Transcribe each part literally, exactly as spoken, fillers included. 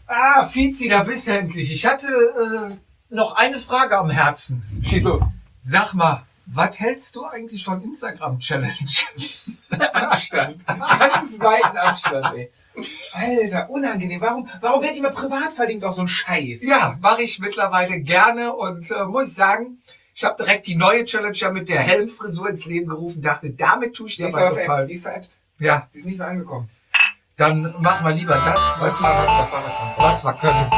Ah, Fizi, da bist du endlich. Ich hatte äh, noch eine Frage am Herzen. Schieß los. Sag mal, was hältst du eigentlich von Instagram-Challenge? Abstand. Ganz weiten Abstand, ey. Alter, unangenehm. Warum, warum werde ich immer privat verlinkt auf so einen Scheiß? Ja, mache ich mittlerweile gerne und äh, muss sagen, ich habe direkt die neue Challenge ja mit der Helmfrisur ins Leben gerufen, dachte, damit tue ich dir mal gefallen. Die ist veräppt. Ja, Sie ist nicht mehr angekommen. dann machen wir lieber das, was, Was, was, was, was wir können.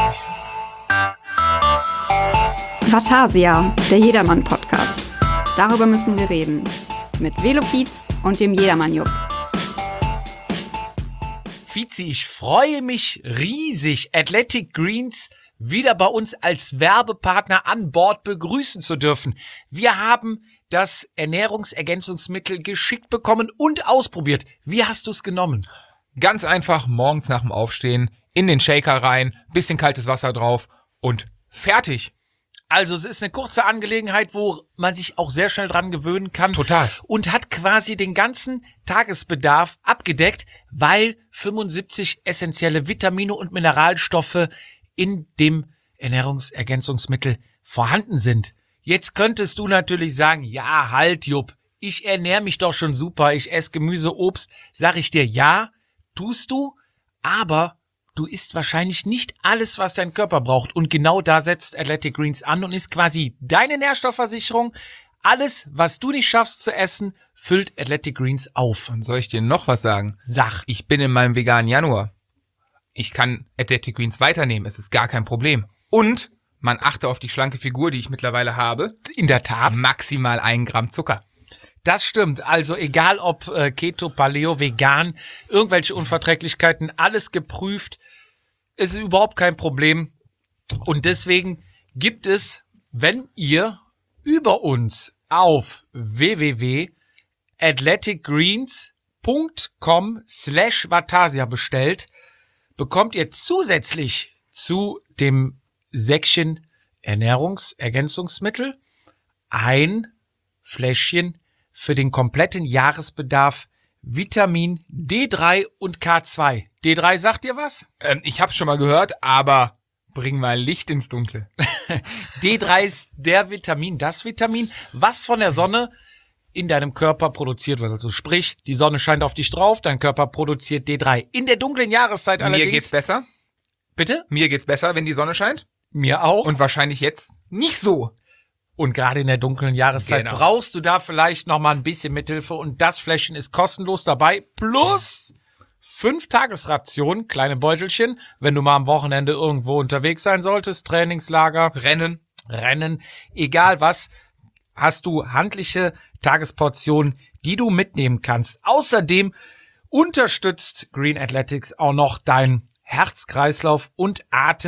Vatasia, der Jedermann-Podcast. Darüber müssen wir reden. Mit Velofiz und dem Jedermann-Jupp. Fizi, ich freue mich riesig, Athletic Greens wieder bei uns als Werbepartner an Bord begrüßen zu dürfen. Wir haben das Ernährungsergänzungsmittel geschickt bekommen und ausprobiert. Wie hast du es genommen? Ganz einfach morgens nach dem Aufstehen in den Shaker rein, bisschen kaltes Wasser drauf und fertig. Also es ist eine kurze Angelegenheit, wo man sich auch sehr schnell dran gewöhnen kann. Total. Und hat quasi den ganzen Tagesbedarf abgedeckt, weil fünfundsiebzig essentielle Vitamine und Mineralstoffe in dem Ernährungsergänzungsmittel vorhanden sind. Jetzt könntest du natürlich sagen, ja, halt, Jupp, ich ernähre mich doch schon super, ich esse Gemüse, Obst. Sag ich dir, ja, tust du, aber du isst wahrscheinlich nicht alles, was dein Körper braucht. Und genau da setzt Athletic Greens an und ist quasi deine Nährstoffversicherung. Alles, was du nicht schaffst zu essen, füllt Athletic Greens auf. Und soll ich dir noch was sagen? Sag. Ich bin in meinem veganen Januar. Ich kann Athletic Greens weiternehmen, es ist gar kein Problem. Und man achte auf die schlanke Figur, die ich mittlerweile habe. In der Tat. Maximal ein Gramm Zucker. Das stimmt. Also egal ob äh, Keto, Paleo, Vegan, irgendwelche Unverträglichkeiten, alles geprüft. Ist überhaupt kein Problem. Und deswegen gibt es, wenn ihr über uns auf w w w punkt athletic greens punkt com slash vatasia bestellt, bekommt ihr zusätzlich zu dem Säckchen Ernährungsergänzungsmittel ein Fläschchen für den kompletten Jahresbedarf Vitamin D drei und K zwei. D drei sagt dir was? Ähm, ich hab's schon mal gehört, aber bring mal Licht ins Dunkle. D drei ist der Vitamin, das Vitamin, was von der Sonne in deinem Körper produziert wird. Also sprich, die Sonne scheint auf dich drauf, dein Körper produziert D drei. In der dunklen Jahreszeit allerdings... Mir geht's besser. Bitte? Mir geht's besser, wenn die Sonne scheint. Mir auch. Und wahrscheinlich jetzt nicht so. Und gerade in der dunklen Jahreszeit Genau. brauchst du da vielleicht noch mal ein bisschen Mithilfe. Und das Fläschchen ist kostenlos dabei. Plus fünf Tagesrationen, kleine Beutelchen, wenn du mal am Wochenende irgendwo unterwegs sein solltest. Trainingslager, Rennen. Rennen, egal was, hast du handliche Tagesportionen, die du mitnehmen kannst. Außerdem unterstützt Green Athletics auch noch dein Herz-Kreislauf- und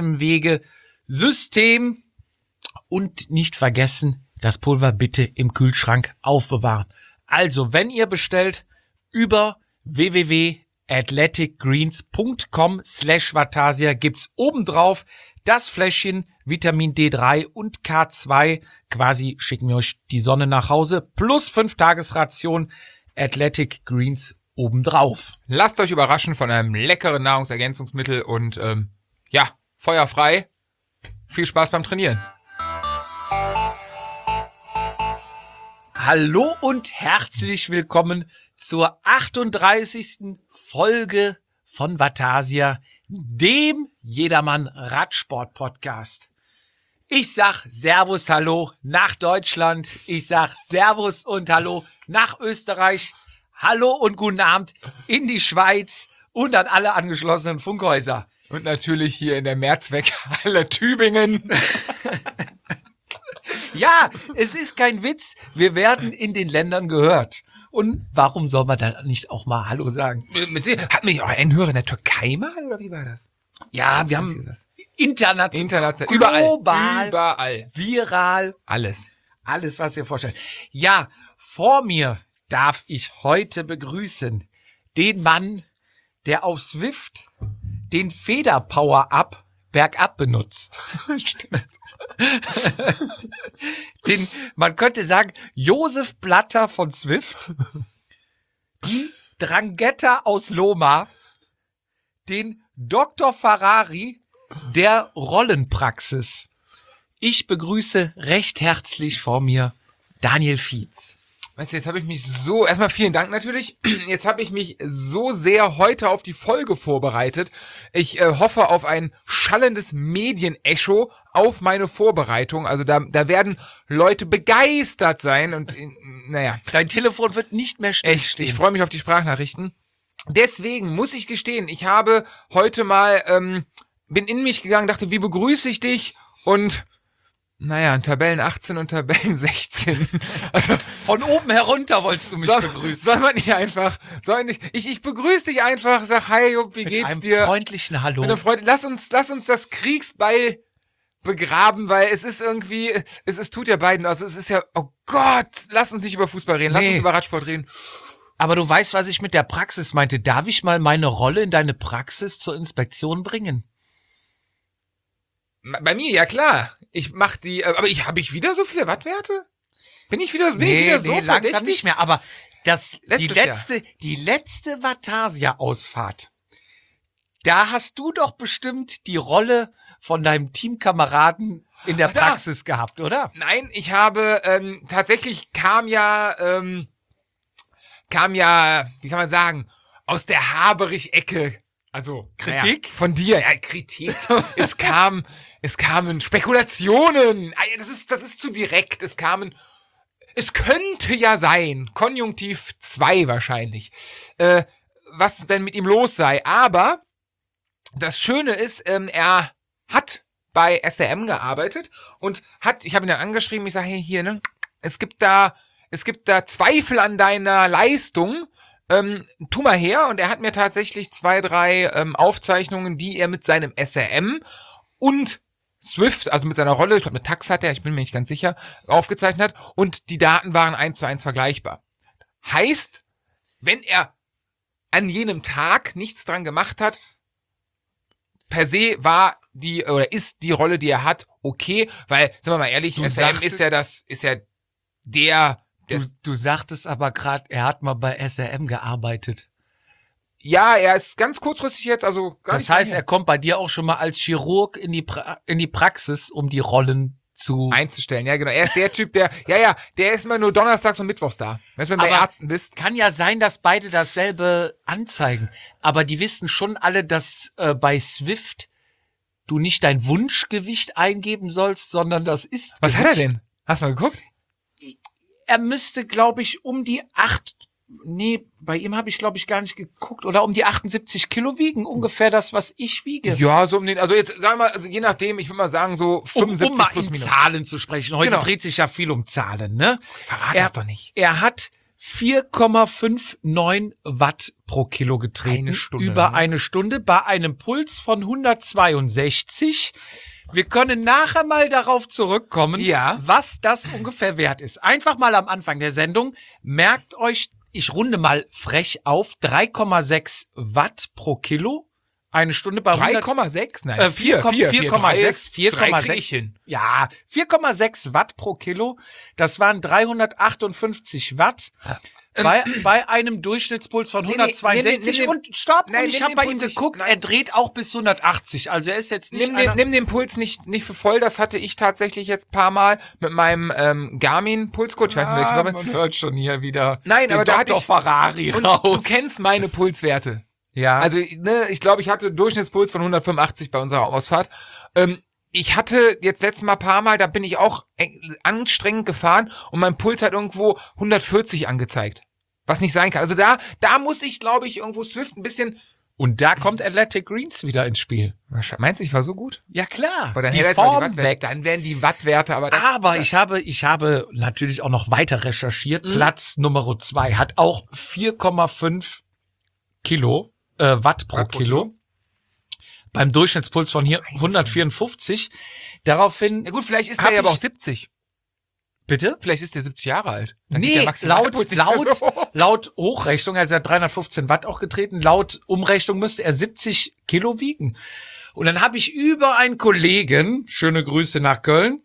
Atemwege-System. Und nicht vergessen, das Pulver bitte im Kühlschrank aufbewahren. Also, wenn ihr bestellt, über w w w punkt athletic greens punkt com slash vatasia gibt's obendrauf das Fläschchen Vitamin D drei und K zwei. Quasi schicken wir euch die Sonne nach Hause plus fünf Tagesration Athletic Greens obendrauf. Lasst euch überraschen von einem leckeren Nahrungsergänzungsmittel und ähm, ja, feuerfrei. Viel Spaß beim Trainieren. Hallo und herzlich willkommen zur achtunddreißigsten Folge von Vatasia, dem Jedermann Radsport Podcast. Ich sag Servus, Hallo nach Deutschland. Ich sag Servus und Hallo nach Österreich. Hallo und guten Abend in die Schweiz und an alle angeschlossenen Funkhäuser. Und natürlich hier in der Mehrzweckhalle Tübingen. Ja, es ist kein Witz. Wir werden in den Ländern gehört. Und warum soll man dann nicht auch mal Hallo sagen? Mit Sie- Hat mich auch ein Hörer in der Türkei mal, oder wie war das? Ja, wir haben international, International, global, überall, überall, viral, alles. alles, was ihr vorstellt. Ja, vor mir darf ich heute begrüßen den Mann, der auf Zwift den Feder-Power-Up bergab benutzt. Stimmt. Den, man könnte sagen, Josef Blatter von Zwift, die Drangheta aus Loma, den Doktor Ferrari der Rollenpraxis. Ich begrüße recht herzlich vor mir Daniel Fietz. Weißt du, jetzt habe ich mich so, erstmal vielen Dank natürlich, jetzt habe ich mich so sehr heute auf die Folge vorbereitet. Ich äh, hoffe auf ein schallendes Medienecho auf meine Vorbereitung. Also da, da werden Leute begeistert sein und äh, naja. Dein Telefon wird nicht mehr Echt, stillstehen. ich freue mich auf die Sprachnachrichten. Deswegen muss ich gestehen, ich habe heute mal, ähm, bin in mich gegangen, dachte, wie begrüße ich dich? Und naja, Tabellen achtzehn und Tabellen sechzehn. Also Von oben herunter wolltest du mich soll, begrüßen. soll man nicht einfach, soll nicht, ich, ich begrüße dich einfach, sag hi, Jupp, wie Mit geht's einem dir? freundlichen Hallo. Meine Freunde, lass uns, lass uns das Kriegsbeil begraben, weil es ist irgendwie, es, es tut ja beiden, also es ist ja, oh Gott, lass uns nicht über Fußball reden, lass Nee. uns über Radsport reden. Aber du weißt, was ich mit der Praxis meinte. Darf ich mal meine Rolle in deine Praxis zur Inspektion bringen? Bei mir, ja klar. Ich mach die, aber ich, habe ich wieder so viele Wattwerte? Bin ich wieder, bin ich wieder so langsam verdächtig? nicht mehr. Aber das, die Letztes letzte, die letzte Vatasia-Ausfahrt, da hast du doch bestimmt die Rolle von deinem Teamkameraden in der Ach, da. Praxis gehabt, oder? Nein, ich habe, ähm, tatsächlich kam ja, ähm, kam ja, wie kann man sagen, aus der Haberich-Ecke. Also Kritik? Naja, von dir, ja, Kritik. es kam, es kamen Spekulationen. Ah, ja, Das ist, das ist zu direkt. Es kamen, es könnte ja sein, Konjunktiv zwei wahrscheinlich, äh, was denn mit ihm los sei. Aber das Schöne ist, ähm, er hat bei S R M gearbeitet und hat, ich habe ihn dann angeschrieben, ich sage, hey, hier, ne, es gibt da, es gibt da Zweifel an deiner Leistung. Ähm, tu mal her, und er hat mir tatsächlich zwei, drei ähm, Aufzeichnungen, die er mit seinem S R M und Swift, also mit seiner Rolle, ich glaube mit Tax hat er, ich bin mir nicht ganz sicher, aufgezeichnet hat, und die Daten waren eins zu eins vergleichbar. Heißt, wenn er an jenem Tag nichts dran gemacht hat, per se war die, oder ist die Rolle, die er hat, okay, weil, sagen wir mal ehrlich, Du S R M sagtest- ist ja das, ist ja der, Du, der du sagtest aber gerade, er hat mal bei S R M gearbeitet. ja, er ist ganz kurzfristig jetzt, also gar Das nicht heißt, lange er kommt bei dir auch schon mal als Chirurg in die, pra in die Praxis, um die Rollen zu... einzustellen. Ja, genau. Er ist der Typ, der, ja, ja, der ist immer nur donnerstags und mittwochs da. Weißt du, wenn du bei Aber- Ärzten bist. Kann ja sein, dass beide dasselbe anzeigen. Aber die wissen schon alle, dass äh, bei Swift du nicht dein Wunschgewicht eingeben sollst, sondern das ist. Was hat er denn? Hast du mal geguckt? Er müsste, glaube ich, um die acht. Nee, bei ihm habe ich, glaube ich, gar nicht geguckt. Oder um die achtundsiebzig Kilo wiegen. Ungefähr das, was ich wiege. Ja, so um den, also jetzt, sagen wir mal, also je nachdem, ich würde mal sagen, so Um, fünfundsiebzig um mal plus in minus. Zahlen zu sprechen. Heute Genau. dreht sich ja viel um Zahlen, ne? Verrat Er- das doch nicht. Er hat vier Komma neunundfünfzig Watt pro Kilo getreten. Eine Stunde, Über ne? eine Stunde bei einem Puls von hundertzweiundsechzig. Wir können nachher mal darauf zurückkommen, Ja. was das ungefähr wert ist. Einfach mal am Anfang der Sendung. Merkt euch, ich runde mal frech auf, drei Komma sechs Watt pro Kilo. Eine Stunde bei drei hundert Komma sechs? Nein, Äh, vier, vier, vier Komma sechs, vier Komma krieg sechs. ich hin. Ja, vier Komma sechs Watt pro Kilo. Das waren dreihundertachtundfünfzig Watt. Bei, bei einem Durchschnittspuls von nee, hundertzweiundsechzig. nimm den- Und stopp, nein, und ich nimm habe den bei Puls ihm nicht. geguckt, Nein. er dreht auch bis hundertachtzig. Also er ist jetzt nicht Nimm den, einer, nimm den Puls nicht, nicht für voll, das hatte ich tatsächlich jetzt ein paar Mal mit meinem ähm, Garmin-Pulscode, ich weiß nicht, welchen ah, Körper. man hört schon hier wieder Nein, den aber da hatte Doktor ich- Ferrari Und raus. du kennst meine Pulswerte. ja. Also, ne, ich glaube, ich hatte einen Durchschnittspuls von hundertfünfundachtzig bei unserer Ausfahrt. Ähm, ich hatte jetzt letztes Mal ein paar Mal, da bin ich auch eng- anstrengend gefahren und mein Puls hat irgendwo hundertvierzig angezeigt. Was nicht sein kann. Also da, da muss ich, glaube ich, irgendwo Swift ein bisschen... und da kommt Athletic Greens wieder ins Spiel. Meinst du, ich war so gut? Ja klar, Weil dann die hätte jetzt mal Form Wattwerte- wächst. Dann wären die Wattwerte, aber... Das, Aber ich habe, ich habe natürlich auch noch weiter recherchiert. Mhm. Platz Nummer zwei hat auch vier Komma fünf Kilo, äh, Watt pro, Watt pro Kilo. Kilo. Beim Durchschnittspuls von hier hundertvierundfünfzig. Daraufhin, Ja gut, vielleicht ist Hab der ja aber ich- auch siebzig. bitte? Vielleicht ist der siebzig Jahre alt. Dann geht Nee, der Maximalpuls laut, nicht mehr laut, so. laut Hochrechnung, also er hat dreihundertfünfzehn Watt auch getreten, laut Umrechnung müsste er siebzig Kilo wiegen. Und dann habe ich über einen Kollegen, schöne Grüße nach Köln,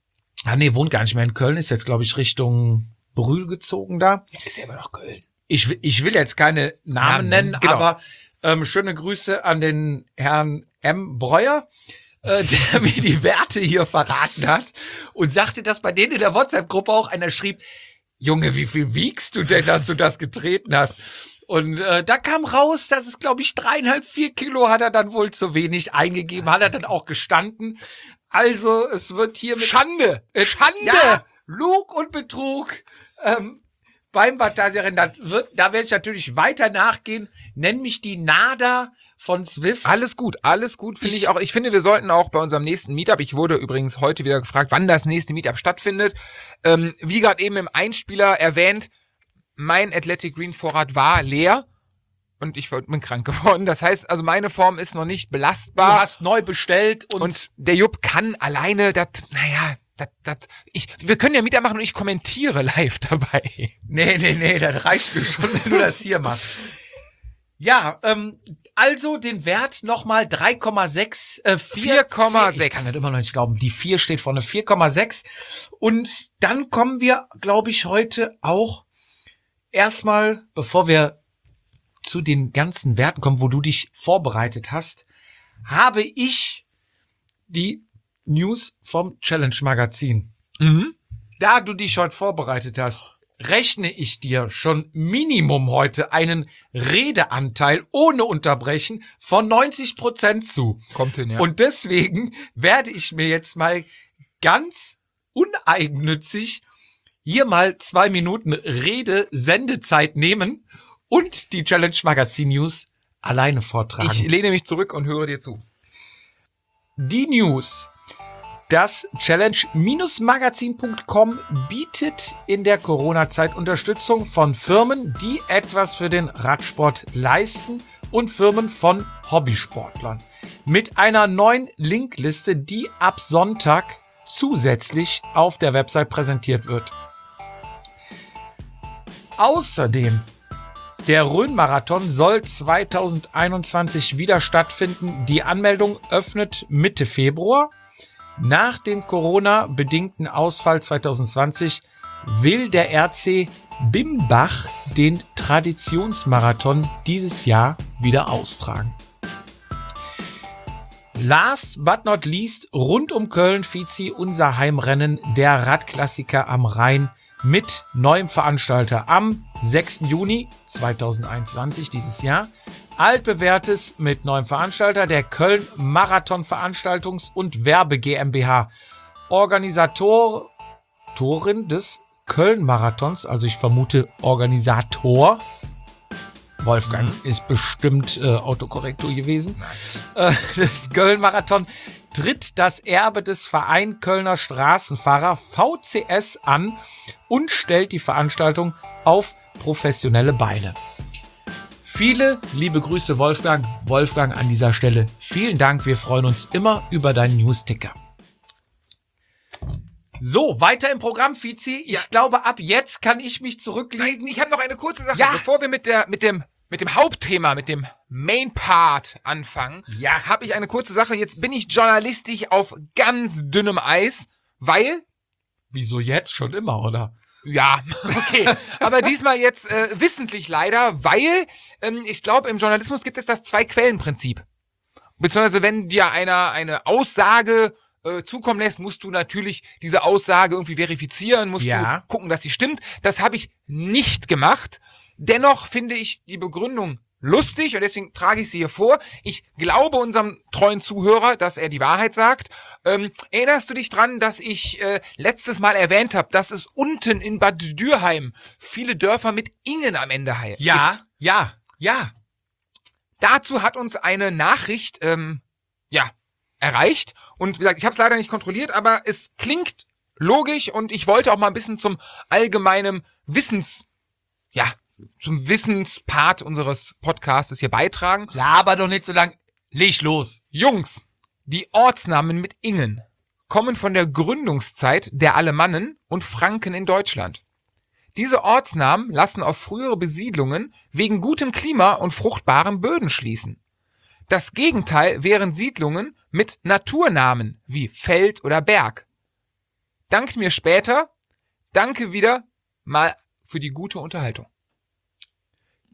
ah nee, wohnt gar nicht mehr in Köln, ist jetzt glaube ich Richtung Brühl gezogen da. Ist ja immer noch Köln. Ich, will- ich will jetzt keine Namen Namen nennen, nennen, genau. aber Ähm, schöne Grüße an den Herrn M. Breuer, äh, der mir die Werte hier verraten hat und sagte, dass bei denen in der WhatsApp-Gruppe auch einer schrieb, Junge, wie viel wiegst du denn, dass du das getreten hast? Und äh, da kam raus, dass es, glaube ich, dreieinhalb, vier Kilo hat er dann wohl zu wenig eingegeben, hat er dann auch gestanden. Also es wird hier mit Schande! äh, Schande! Ja, Lug und Betrug ähm, beim Vatasia-Rennen. Da, wird- da werde ich natürlich weiter nachgehen. Nenn mich die Nada von Zwift. Alles gut, alles gut, finde ich, Ich- auch. Ich finde, wir sollten auch bei unserem nächsten Meetup, ich wurde übrigens heute wieder gefragt, wann das nächste Meetup stattfindet. Ähm, wie gerade eben im Einspieler erwähnt, mein Athletic Green Vorrat war leer und ich bin krank geworden. Das heißt, also meine Form ist noch nicht Du belastbar. hast neu bestellt und, Und der Jupp kann alleine, das, naja, das, das, ich, wir können ja Meetup machen und ich kommentiere live dabei. nee, nee, nee, das reicht mir schon, wenn du das hier machst. Ja, ähm, also den Wert nochmal drei Komma sechs, äh, vier vier Komma Ich sechs. kann das immer noch nicht glauben. Die vier steht vorne, vier Komma sechs. Und dann kommen wir, glaube ich, heute auch erstmal, bevor wir zu den ganzen Werten kommen, wo du dich vorbereitet hast, habe ich die News vom Challenge Magazin. Mhm. Da du dich heute vorbereitet hast, rechne ich dir schon Minimum heute einen Redeanteil ohne Unterbrechen von neunzig Prozent zu. Kommt hin, ja. Und deswegen werde ich mir jetzt mal ganz uneigennützig hier mal zwei Minuten Rede-Sendezeit nehmen und die Challenge Magazin News alleine vortragen. ich lehne mich zurück und höre dir zu. Die News. Das Challenge-Magazin Punkt com bietet in der Corona-Zeit Unterstützung von Firmen, die etwas für den Radsport leisten und Firmen von Hobbysportlern. Mit einer neuen Linkliste, die ab Sonntag zusätzlich auf der Website präsentiert wird. Außerdem, der Rhön-Marathon soll zweitausendeinundzwanzig wieder stattfinden. Die Anmeldung öffnet Mitte Februar. Nach dem Corona-bedingten Ausfall zweitausendzwanzig will der R C Bimbach den Traditionsmarathon dieses Jahr wieder austragen. Last but not least, rund um Köln, Fizi, unser Heimrennen, der Radklassiker am Rhein mit neuem Veranstalter am sechsten Juni zweitausendeinundzwanzig dieses Jahr. Altbewährtes mit neuem Veranstalter, der Köln Marathon Veranstaltungs- und Werbe GmbH. Organisatorin des Köln Marathons, also ich vermute Organisator. Wolfgang ist bestimmt äh, Autokorrektur gewesen. Äh, das Köln Marathon tritt das Erbe des Verein Kölner Straßenfahrer V C S an und stellt die Veranstaltung auf professionelle Beine. Viele liebe Grüße, Wolfgang. Wolfgang, an dieser Stelle vielen Dank. Wir freuen uns immer über deinen Newsticker. So, weiter im Programm, Fizi. Ich Ja. glaube, ab jetzt kann ich mich zurücklegen. Ich habe noch eine kurze Sache, Ja. bevor wir mit der mit dem mit dem Hauptthema, mit dem Main Part anfangen. Ja. habe ich eine kurze Sache. Jetzt bin ich journalistisch auf ganz dünnem Eis, weil Wieso jetzt? Schon immer, oder? ja, okay, aber diesmal jetzt äh, wissentlich leider, weil ähm, ich glaube, im Journalismus gibt es das Zwei-Quellen-Prinzip. Beziehungsweise wenn dir einer eine Aussage äh, zukommen lässt, musst du natürlich diese Aussage irgendwie verifizieren, musst Ja. du gucken, dass sie stimmt. Das habe ich nicht gemacht. Dennoch finde ich die Begründung lustig und deswegen trage ich sie hier vor. Ich glaube unserem treuen Zuhörer, dass er die Wahrheit sagt. Ähm, erinnerst du dich dran, dass ich äh, letztes Mal erwähnt habe, dass es unten in Bad Dürheim viele Dörfer mit Ingen am Ende he- Ja, gibt? ja, ja. Dazu hat uns eine Nachricht ähm, ja erreicht und wie gesagt, ich habe es leider nicht kontrolliert, aber es klingt logisch und ich wollte auch mal ein bisschen zum allgemeinen Wissens ja zum Wissenspart unseres Podcastes hier beitragen. Laber doch nicht so lang. Leg los. Jungs, die Ortsnamen mit Ingen kommen von der Gründungszeit der Alemannen und Franken in Deutschland. Diese Ortsnamen lassen auf frühere Besiedlungen wegen gutem Klima und fruchtbaren Böden schließen. Das Gegenteil wären Siedlungen mit Naturnamen wie Feld oder Berg. Dankt mir später. Danke wieder mal für die gute Unterhaltung.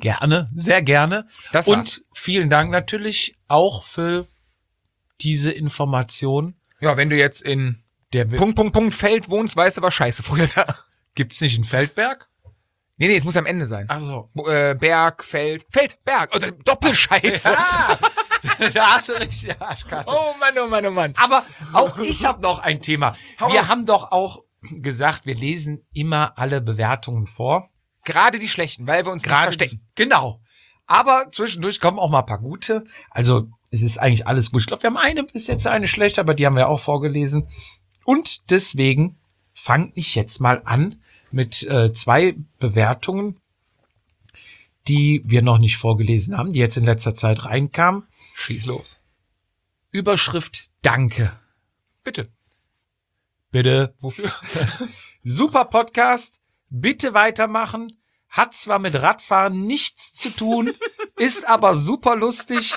Gerne, sehr gerne. Das war's. Und vielen Dank natürlich auch für diese Information. Ja, wenn du jetzt in Der Punkt, Punkt, Punkt Feld wohnst, weißt du, war scheiße früher da. Gibt's nicht in Feldberg? Nee, nee, es muss am Ende sein. Ach so. Bo- Äh, Berg, Feld, Feld, Berg. Oder Doppelscheiße. Ja, da hast du richtig. Ja, Karte. Oh Mann, oh Mann, oh Mann. Aber auch ich habe noch ein Thema. Hau Wir raus. haben doch auch gesagt, wir lesen immer alle Bewertungen vor. Gerade die schlechten, weil wir uns nicht Gerade verstecken. Genau. Aber zwischendurch kommen auch mal ein paar gute. Also es ist eigentlich alles gut. Ich glaube, wir haben eine bis jetzt eine schlechte, aber die haben wir auch vorgelesen. Und deswegen fange ich jetzt mal an mit äh, zwei Bewertungen, die wir noch nicht vorgelesen haben, die jetzt in letzter Zeit reinkamen. Schieß los. Überschrift Danke. Bitte. Bitte. Wofür? Super Podcast. Bitte weitermachen. Hat zwar mit Radfahren nichts zu tun, ist aber super lustig.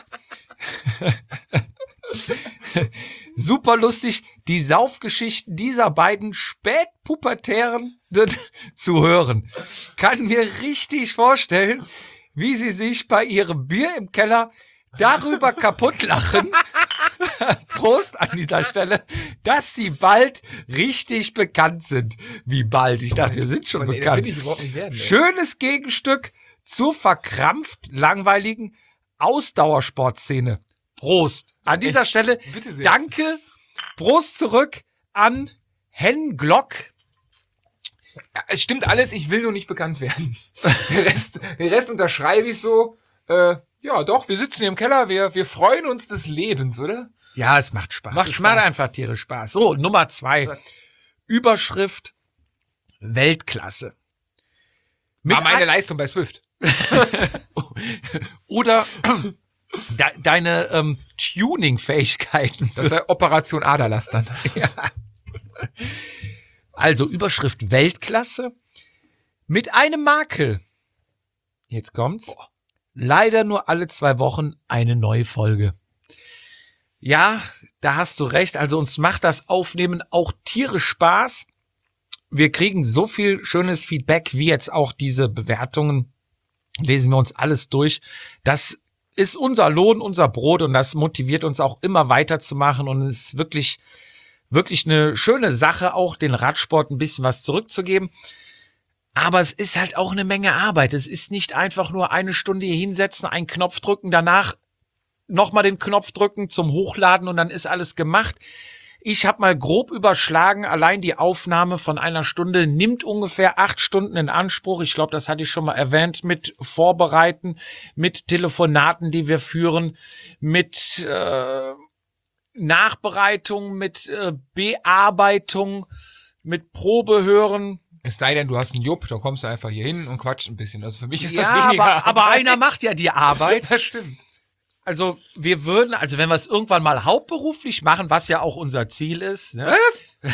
Super lustig, die Saufgeschichten dieser beiden Spätpubertären zu hören. Kann mir richtig vorstellen, wie sie sich bei ihrem Bier im Keller darüber kaputt lachen. Prost an dieser Stelle, dass sie bald richtig bekannt sind. Wie bald? Ich dachte, wir sind schon Nee, das bekannt. will ich überhaupt nicht werden. ey. Schönes Gegenstück zur verkrampft langweiligen Ausdauersportszene. Prost. An dieser Echt? Stelle Bitte sehr. danke. Prost zurück an Hen Glock. Ja, es stimmt alles, ich will nur nicht bekannt werden. Den Rest, den Rest unterschreibe ich so. Äh, ja, doch, wir sitzen hier im Keller, wir, wir freuen uns des Lebens, oder? Ja, es macht Spaß. Macht es Spaß. macht einfach tierisch Spaß. So, Nummer zwei. Was? Überschrift Weltklasse. Mit War meine ein- Leistung bei Swift. Oder de deine ähm, Tuning-Fähigkeiten. Das sei Operation Aderlass dann. Also Überschrift Weltklasse mit einem Makel. Jetzt kommt's. Leider nur alle zwei Wochen eine neue Folge. Ja, da hast du recht. Also uns macht das Aufnehmen auch tierisch Spaß. Wir kriegen so viel schönes Feedback, wie jetzt auch diese Bewertungen. Lesen wir uns alles durch. Das ist unser Lohn, unser Brot und das motiviert uns auch immer weiterzumachen und es ist wirklich, wirklich eine schöne Sache, auch den Radsport ein bisschen was zurückzugeben. Aber es ist halt auch eine Menge Arbeit. Es ist nicht einfach nur eine Stunde hier hinsetzen, einen Knopf drücken, danach nochmal den Knopf drücken zum Hochladen und dann ist alles gemacht. Ich habe mal grob überschlagen, allein die Aufnahme von einer Stunde nimmt ungefähr acht Stunden in Anspruch. Ich glaube, das hatte ich schon mal erwähnt, mit Vorbereiten, mit Telefonaten, die wir führen, mit äh, Nachbereitung, mit äh, Bearbeitung, mit Probehören. Es sei denn, du hast einen Jupp, da kommst du einfach hier hin und quatscht ein bisschen. Also für mich ist das Ja, weniger. aber, aber einer macht ja die Arbeit. Das stimmt. Also wir würden, also wenn wir es irgendwann mal hauptberuflich machen, was ja auch unser Ziel ist, ne, Was?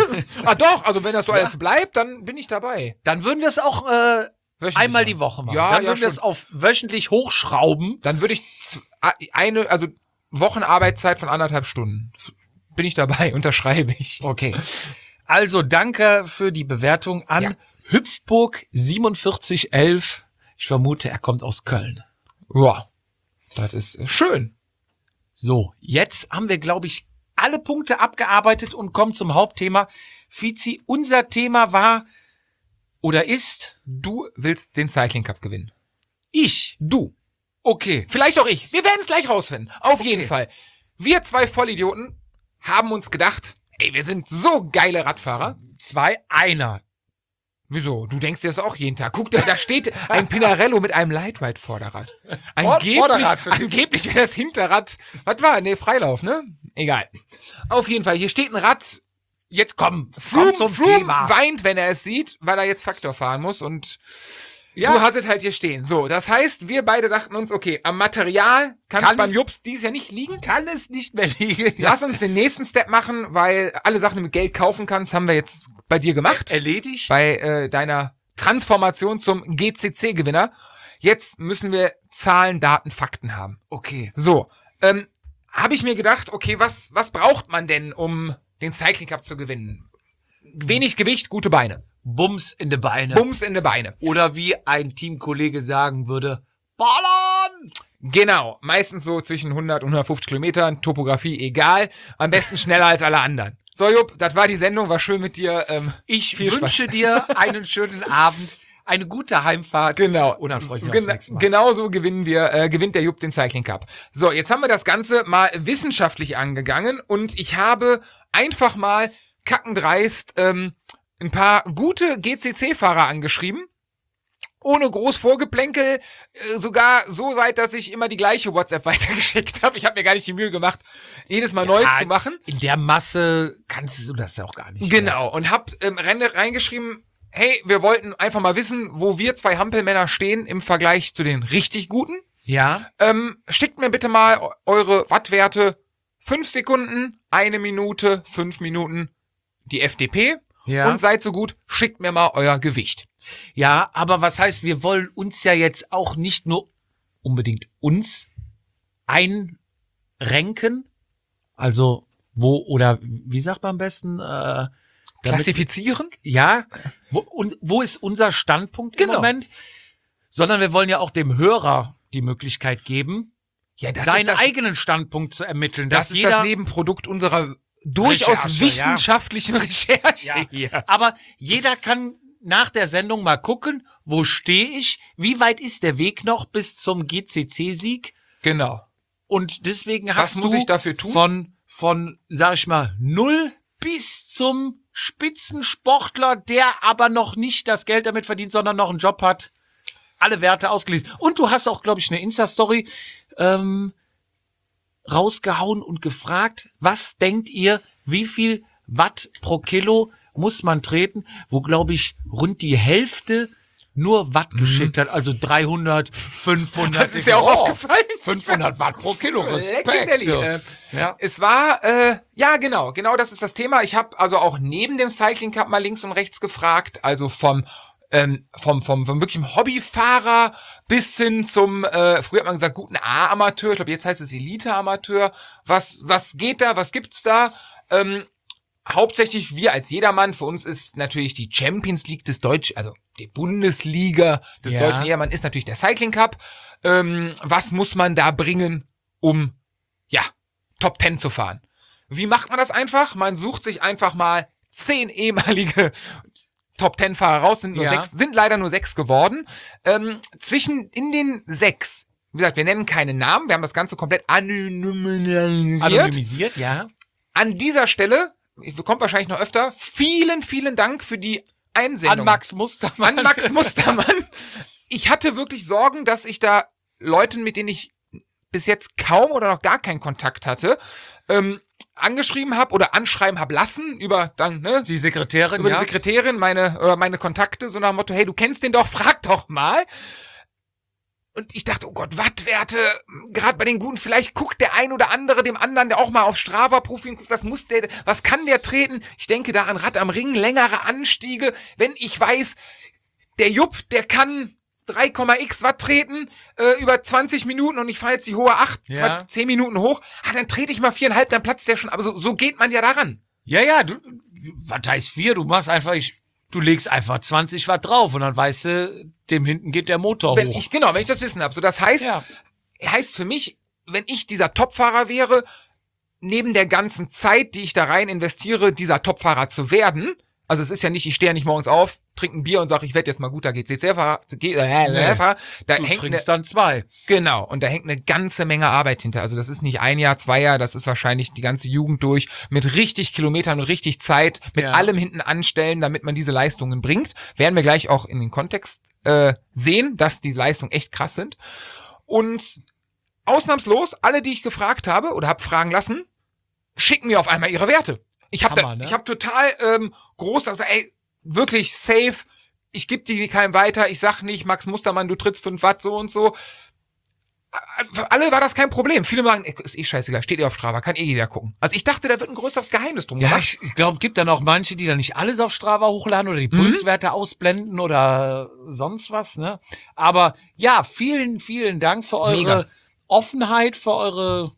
ah doch, also wenn das so alles bleibt, dann bin ich dabei. dann würden wir es auch äh, Wöchentlich einmal machen. die Woche machen. Ja, dann ja, würden wir es schon. auf wöchentlich hochschrauben. Dann würde ich z- eine, also Wochenarbeitszeit von anderthalb Stunden. Bin ich dabei, unterschreibe ich. Okay. Also danke für die Bewertung an Ja. Hüpfburg siebenundvierzig elf. Ich vermute, er kommt aus Köln. Ja, das ist schön. So, jetzt haben wir, glaube ich, alle Punkte abgearbeitet und kommen zum Hauptthema. Fizi, unser Thema war oder ist Du willst den Cycling Cup gewinnen. ich. Du. Okay. Vielleicht auch ich. Wir werden es gleich rausfinden. Auf jeden Okay. Fall. Wir zwei Vollidioten haben uns gedacht, ey, wir sind so geile Radfahrer. Zwei, einer. Wieso? Du denkst dir das auch jeden Tag. Guck, da, da steht ein Pinarello mit einem Lightweight-Vorderrad. Angeblich, Vorderrad für dich. angeblich wäre das Hinterrad, was war? Nee, Freilauf, ne? Egal. Auf jeden Fall, hier steht ein Rad. Jetzt komm, Froome, komm zum Froome Thema. weint, wenn er es sieht, weil er jetzt Faktor fahren muss und Ja. du hast es halt hier stehen. So, das heißt, wir beide dachten uns, okay, am Material kann es Kann beim es- Jups dies ja nicht liegen. Kann es nicht mehr liegen. Lass uns den nächsten Step machen, weil alle Sachen, die du mit Geld kaufen kannst, haben wir jetzt bei dir gemacht. Erledigt. Bei äh, deiner Transformation zum G C C-Gewinner. Jetzt müssen wir Zahlen, Daten, Fakten haben. Okay. So, ähm, habe ich mir gedacht, okay, was, was braucht man denn, um den Cycling Cup zu gewinnen? Wenig Gewicht, gute Beine. Bums in die Beine. Bums in die Beine. Oder wie ein Teamkollege sagen würde, ballern! Genau, meistens so zwischen hundert und hundertfünfzig Kilometern, Topografie egal, am besten schneller als alle anderen. So Jupp, das war die Sendung, war schön mit dir. Ähm, Ich viel wünsche Spaß. dir einen schönen Abend, eine gute Heimfahrt. Genau. Und dann freue ich mich Gen- aufs nächste Mal. Genauso gewinnen wir, äh, gewinnt der Jupp den Cycling Cup. So, jetzt haben wir das Ganze mal wissenschaftlich angegangen und ich habe einfach mal kackendreist ähm, ein paar gute G C C-Fahrer angeschrieben. Ohne groß Vorgeplänkel, äh, sogar so weit, dass ich immer die gleiche WhatsApp weitergeschickt habe. Ich habe mir gar nicht die Mühe gemacht, jedes Mal neu zu machen. In der Masse kannst du das ja auch gar nicht. Genau, und hab ähm, Renne reingeschrieben, hey, wir wollten einfach mal wissen, wo wir zwei Hampelmänner stehen im Vergleich zu den richtig Guten. Ja, Ähm, schickt mir bitte mal eu- eure Wattwerte. Fünf Sekunden, eine Minute, fünf Minuten die F D P. ja. Und seid so gut, schickt mir mal euer Gewicht. Ja, aber was heißt, wir wollen uns ja jetzt auch nicht nur unbedingt uns einrenken, also wo, oder wie sagt man am besten? Äh, damit- Klassifizieren? Ja, wo, und, wo ist unser Standpunkt im Genau. Moment? Sondern wir wollen ja auch dem Hörer die Möglichkeit geben, Ja, das seinen ist das, eigenen Standpunkt zu ermitteln. das dass ist jeder, das Nebenprodukt unserer durchaus Recherche, wissenschaftlichen Recherche. Ja. hier. Aber jeder kann nach der Sendung mal gucken, wo stehe ich, wie weit ist der Weg noch bis zum G C C-Sieg. Genau. Und deswegen Was hast muss du ich dafür tun? von, von, sag ich mal, null bis zum Spitzensportler, der aber noch nicht das Geld damit verdient, sondern noch einen Job hat, alle Werte ausgelesen. Und du hast auch, glaube ich, eine Insta-Story ähm, rausgehauen und gefragt, was denkt ihr, wie viel Watt pro Kilo muss man treten, wo, glaube ich, rund die Hälfte nur Watt geschickt hat, also dreihundert, fünfhundert. Das ist ja auch Oh, aufgefallen. fünfhundert Watt pro Kilo, Respekt. Leckerli. So. Äh, Ja. Es war, äh, ja genau, genau das ist das Thema. Ich habe also auch neben dem Cycling Cup mal links und rechts gefragt, also vom ähm, vom, vom, vom wirklichen Hobbyfahrer bis hin zum, äh, früher hat man gesagt, guten A-Amateur, ich glaube jetzt heißt es Elite-Amateur. Was, was geht da, was gibt's da? Ähm, hauptsächlich wir als Jedermann, für uns ist natürlich die Champions League des Deutsch, also die Bundesliga des Ja. deutschen Jedermann ist natürlich der Cycling Cup. Ähm, was muss man da bringen, um, ja, Top Ten zu fahren? Wie macht man das einfach? Man sucht sich einfach mal zehn ehemalige Top Ten Fahrer raus, sind nur Ja. sechs, sind leider nur sechs geworden. Ähm, zwischen, in den sechs, wie gesagt, wir nennen keine Namen, wir haben das Ganze komplett anonymisiert. Anonymisiert, ja. An dieser Stelle, kommt wahrscheinlich noch öfter, vielen, vielen Dank für die Einsendung. An Max Mustermann. An Max Mustermann. Ich hatte wirklich Sorgen, dass ich da Leuten, mit denen ich bis jetzt kaum oder noch gar keinen Kontakt hatte, ähm, angeschrieben habe oder anschreiben habe lassen über dann, ne, Die Sekretärin, über ja. die Sekretärin, meine, oder meine Kontakte, so nach dem Motto, hey, du kennst den doch, frag doch mal. Und ich dachte, oh Gott, Wattwerte, gerade bei den Guten, vielleicht guckt der ein oder andere dem anderen, der auch mal auf Strava-Profil guckt, was muss der, was kann der treten? Ich denke da an Rad am Ring, längere Anstiege. Wenn ich weiß, der Jupp, der kann drei Komma x Watt treten, äh, über zwanzig Minuten und ich fahre jetzt die hohe acht, Ja. zehn Minuten hoch, ah, dann trete ich mal viereinhalb, dann platzt der schon. Aber so, so geht man ja daran. Ja, ja, du, was heißt vier? Du machst einfach, ich, du legst einfach zwanzig Watt drauf und dann weißt du, dem hinten geht der Motor Wenn hoch. ich, genau, wenn ich das Wissen habe. So, das heißt, Ja. heißt für mich, wenn ich dieser Topfahrer wäre, neben der ganzen Zeit, die ich da rein investiere, dieser Topfahrer zu werden, also es ist ja nicht, ich stehe ja nicht morgens auf, trinke ein Bier und sage, ich werde jetzt mal guter G C C-Fahrer, G- äh, Fahrer. Da Du hängt trinkst ne, dann zwei. genau, und da hängt eine ganze Menge Arbeit hinter. Also das ist nicht ein Jahr, zwei Jahre, das ist wahrscheinlich die ganze Jugend durch, mit richtig Kilometern, mit richtig Zeit, mit Ja. allem hinten anstellen, damit man diese Leistungen bringt. Werden wir gleich auch in den Kontext äh, sehen, dass die Leistungen echt krass sind. Und ausnahmslos, alle, die ich gefragt habe oder habe fragen lassen, schicken mir auf einmal ihre Werte. Ich habe Hammer, da, ne? ich habe total ähm, groß, also ey, wirklich safe. Ich gebe die keinem weiter. Ich sag nicht, Max Mustermann, du trittst fünf Watt so und so. Für alle war das kein Problem. Viele sagen, ey, ist eh scheißegal, steht eh auf Strava, kann eh jeder gucken. Also ich dachte, da wird ein größeres Geheimnis drum Ja, gemacht. ich, ich glaube, gibt dann auch manche, die dann nicht alles auf Strava hochladen oder die Mhm. Pulswerte ausblenden oder sonst was, ne? Aber ja, vielen, vielen Dank für eure Mega. Offenheit, für eure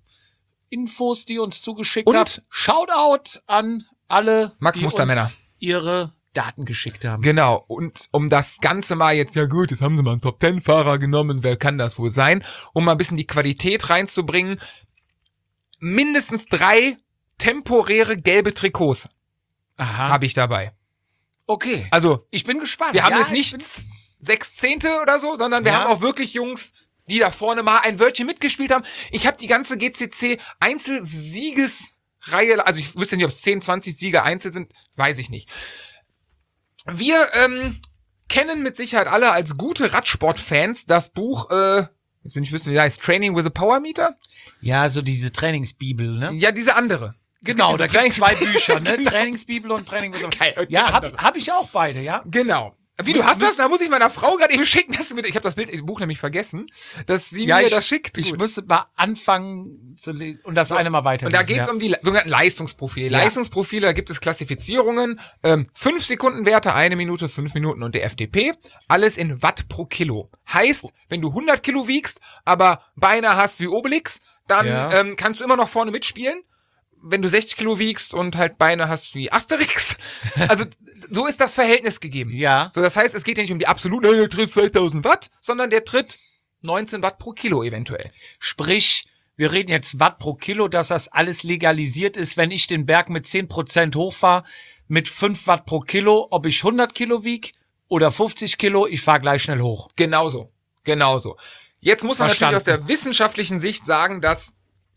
Infos, die ihr uns zugeschickt Und- habt. Shoutout an alle, Max die Mustermänner. uns ihre Daten geschickt haben. Genau, und um das Ganze mal jetzt, ja gut, jetzt haben sie mal einen Top-Ten-Fahrer genommen, wer kann das wohl sein, um mal ein bisschen die Qualität reinzubringen, mindestens drei temporäre gelbe Trikots Aha. habe ich dabei. Okay. Also, Ich bin gespannt. wir haben Ja, jetzt ich nicht bin- sechs Zehnte oder so, sondern wir Ja. haben auch wirklich Jungs, die da vorne mal ein Wörtchen mitgespielt haben. Ich habe die ganze G C C Einzelsiegesreihe, also ich wüsste nicht, ob es zehn, zwanzig Siege einzeln sind, weiß ich nicht. Wir ähm, kennen mit Sicherheit alle als gute Radsport-Fans das Buch, äh, jetzt bin ich wissen, wie das heißt, Training with a Power Meter? Ja, so diese Trainingsbibel, ne? Ja, diese andere. Genau, Es da gibt diese gibt es zwei Trainings- Bücher, ne? Genau. Trainingsbibel und Training with a- Geil, und die Ja, hab, andere. hab ich auch beide, ja. Genau. Wie, du hast das? Da muss ich meiner Frau gerade eben schicken, dass sie mir, ich habe das Bild im Buch nämlich vergessen, dass sie Ja, mir ich, das schickt. ich Gut. müsste mal anfangen zu le- und das eine mal weiter. Und da geht's um die sogenannten Leistungsprofile. Ja. Leistungsprofile, da gibt es Klassifizierungen, ähm, fünf Sekunden Werte, eine Minute, fünf Minuten und der F D P. Alles in Watt pro Kilo. Heißt, wenn du hundert Kilo wiegst, aber Beine hast wie Obelix, dann Ja. ähm, kannst du immer noch vorne mitspielen. Wenn du sechzig Kilo wiegst und halt Beine hast wie Asterix. Also so ist das Verhältnis gegeben. Ja. So, das heißt, es geht ja nicht um die absoluten, der tritt zweitausend Watt, sondern der tritt neunzehn Watt pro Kilo eventuell. Sprich, wir reden jetzt Watt pro Kilo, dass das alles legalisiert ist, wenn ich den Berg mit zehn Prozent hochfahre, mit fünf Watt pro Kilo, ob ich hundert Kilo wieg oder fünfzig Kilo, ich fahre gleich schnell hoch. Genauso. Genauso. Jetzt muss man Verstanden. natürlich aus der wissenschaftlichen Sicht sagen, dass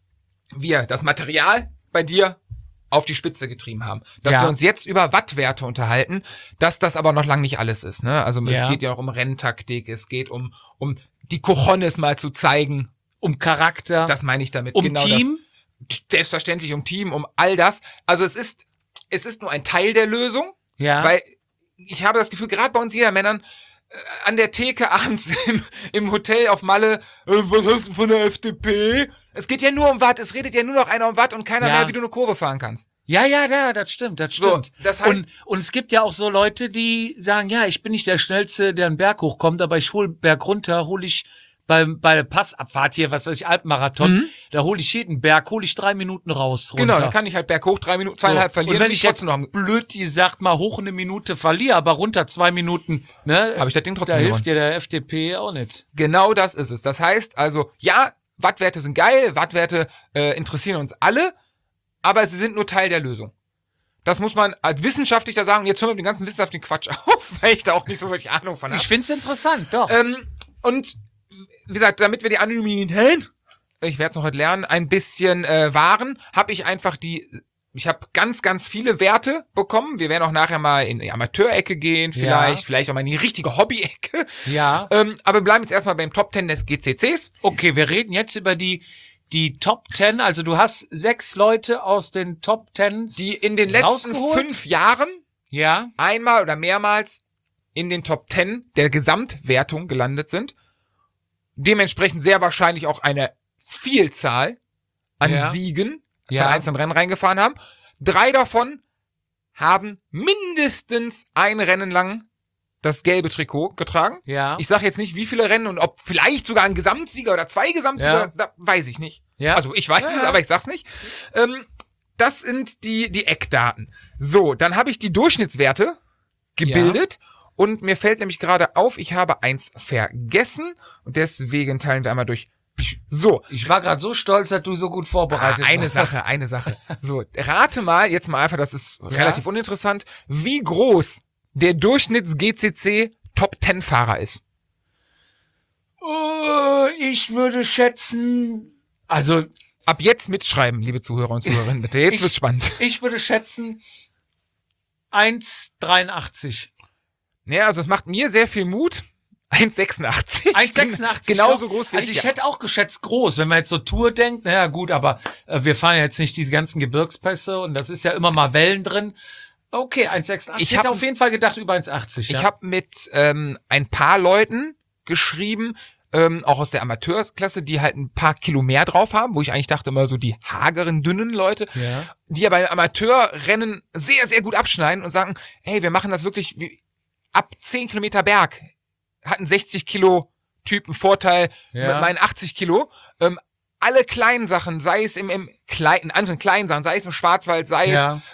wir das Material bei dir auf die Spitze getrieben haben. Dass Ja. wir uns jetzt über Wattwerte unterhalten, dass das aber noch lange nicht alles ist. Ne? Also es Ja. geht ja auch um Renntaktik, es geht um, um die Cojones mal zu zeigen. Um Charakter, Das meine ich damit. um genau Team. Das. Selbstverständlich um Team, um all das. Also es ist, es ist nur ein Teil der Lösung, Ja. weil ich habe das Gefühl, gerade bei uns jeder Männern, äh, an der Theke abends im, im Hotel auf Malle, äh, was hast du von der F D P? Es geht ja nur um Watt, es redet ja nur noch einer um Watt und keiner Ja. mehr, wie du eine Kurve fahren kannst. Ja, ja, ja, das stimmt, das So, stimmt. das heißt- und, und es gibt ja auch so Leute, die sagen, ja, ich bin nicht der Schnellste, der einen Berg hochkommt, aber ich hol Berg runter, hol ich beim, bei der Passabfahrt hier, was weiß ich, Alpenmarathon, da hole ich jeden Berg, hole ich drei Minuten raus, runter. Genau, dann kann ich halt berghoch drei Minuten, zweieinhalb So. verlieren. Und wenn ich jetzt trotzdem noch am- blöd gesagt mal hoch eine Minute verliere, aber runter zwei Minuten, ne? Hab ich das Ding trotzdem Da hilft gewonnen. dir der F D P auch nicht. Genau das ist es. Das heißt also, ja, Wattwerte sind geil, Wattwerte äh, interessieren uns alle, aber sie sind nur Teil der Lösung. Das muss man als wissenschaftlicher sagen. Und jetzt hören wir mit dem ganzen wissenschaftlichen Quatsch auf, weil ich da auch nicht so wirklich Ahnung von habe. Ich find's interessant, doch. Ähm, und wie gesagt, damit wir die Anonymität, ich werde es noch heute lernen, ein bisschen äh, wahren, habe ich einfach die, ich habe ganz, ganz viele Werte bekommen. Wir werden auch nachher mal in die Amateurecke gehen, vielleicht, Ja. vielleicht auch mal in die richtige Hobby-Ecke. Ja. Ähm, aber wir bleiben jetzt erstmal beim Top Ten des G C Cs. Okay, wir reden jetzt über die, die Top Ten. Also du hast sechs Leute aus den Top Ten. Die in den letzten Rausgeholt? fünf Jahren Ja. einmal oder mehrmals in den Top Ten der Gesamtwertung gelandet sind. Dementsprechend sehr wahrscheinlich auch eine Vielzahl an Ja. Siegen Ja. von einzelnen Rennen reingefahren haben. Drei davon haben mindestens ein Rennen lang das gelbe Trikot getragen. Ja. Ich sage jetzt nicht, wie viele Rennen und ob vielleicht sogar ein Gesamtsieger oder zwei Gesamtsieger, Ja. da weiß ich nicht. Ja. Also ich weiß Ja, es, ja. aber ich sag's nicht. Ähm, das sind die, die Eckdaten. So, dann habe ich die Durchschnittswerte gebildet. Und mir fällt nämlich gerade auf, ich habe eins vergessen. Und deswegen teilen wir einmal durch. So, Ich war gerade so stolz, dass du so gut vorbereitet ah, eine warst. Sache, eine Sache. So, rate mal, jetzt mal einfach, das ist relativ uninteressant, wie groß der Durchschnitts-G C C Top Ten Fahrer ist. Oh, ich würde schätzen, also Ab jetzt mitschreiben, liebe Zuhörer und Zuhörerinnen, bitte. Jetzt Ich- wird's spannend. ich würde schätzen eins Komma dreiundachtzig. Ja, also es macht mir sehr viel Mut. eins Komma sechsundachtzig. eins Komma sechsundachtzig. Genauso doch. groß wie Also ich. ich ja. hätte auch geschätzt groß, wenn man jetzt so Tour denkt. Naja, gut, aber äh, wir fahren ja jetzt nicht diese ganzen Gebirgspässe und das ist ja immer mal Wellen drin. Okay, eins Komma sechsundachtzig. Ich Ich hätte hab- auf jeden Fall gedacht über eins Komma achtzig. Ich ja. habe mit ähm, ein paar Leuten geschrieben, ähm, auch aus der Amateurklasse, die halt ein paar Kilo mehr drauf haben, wo ich eigentlich dachte immer so die hageren, dünnen Leute, Ja. die aber in Amateurrennen sehr, sehr gut abschneiden und sagen, hey, wir machen das wirklich wie, ab zehn Kilometer Berg. Hatten sechzig Kilo Typen Vorteil Ja. mit meinen achtzig Kilo. Ähm, alle kleinen Sachen, sei es im, im kleinen, anderen kleinen Sachen, sei es im Schwarzwald, sei Ja. es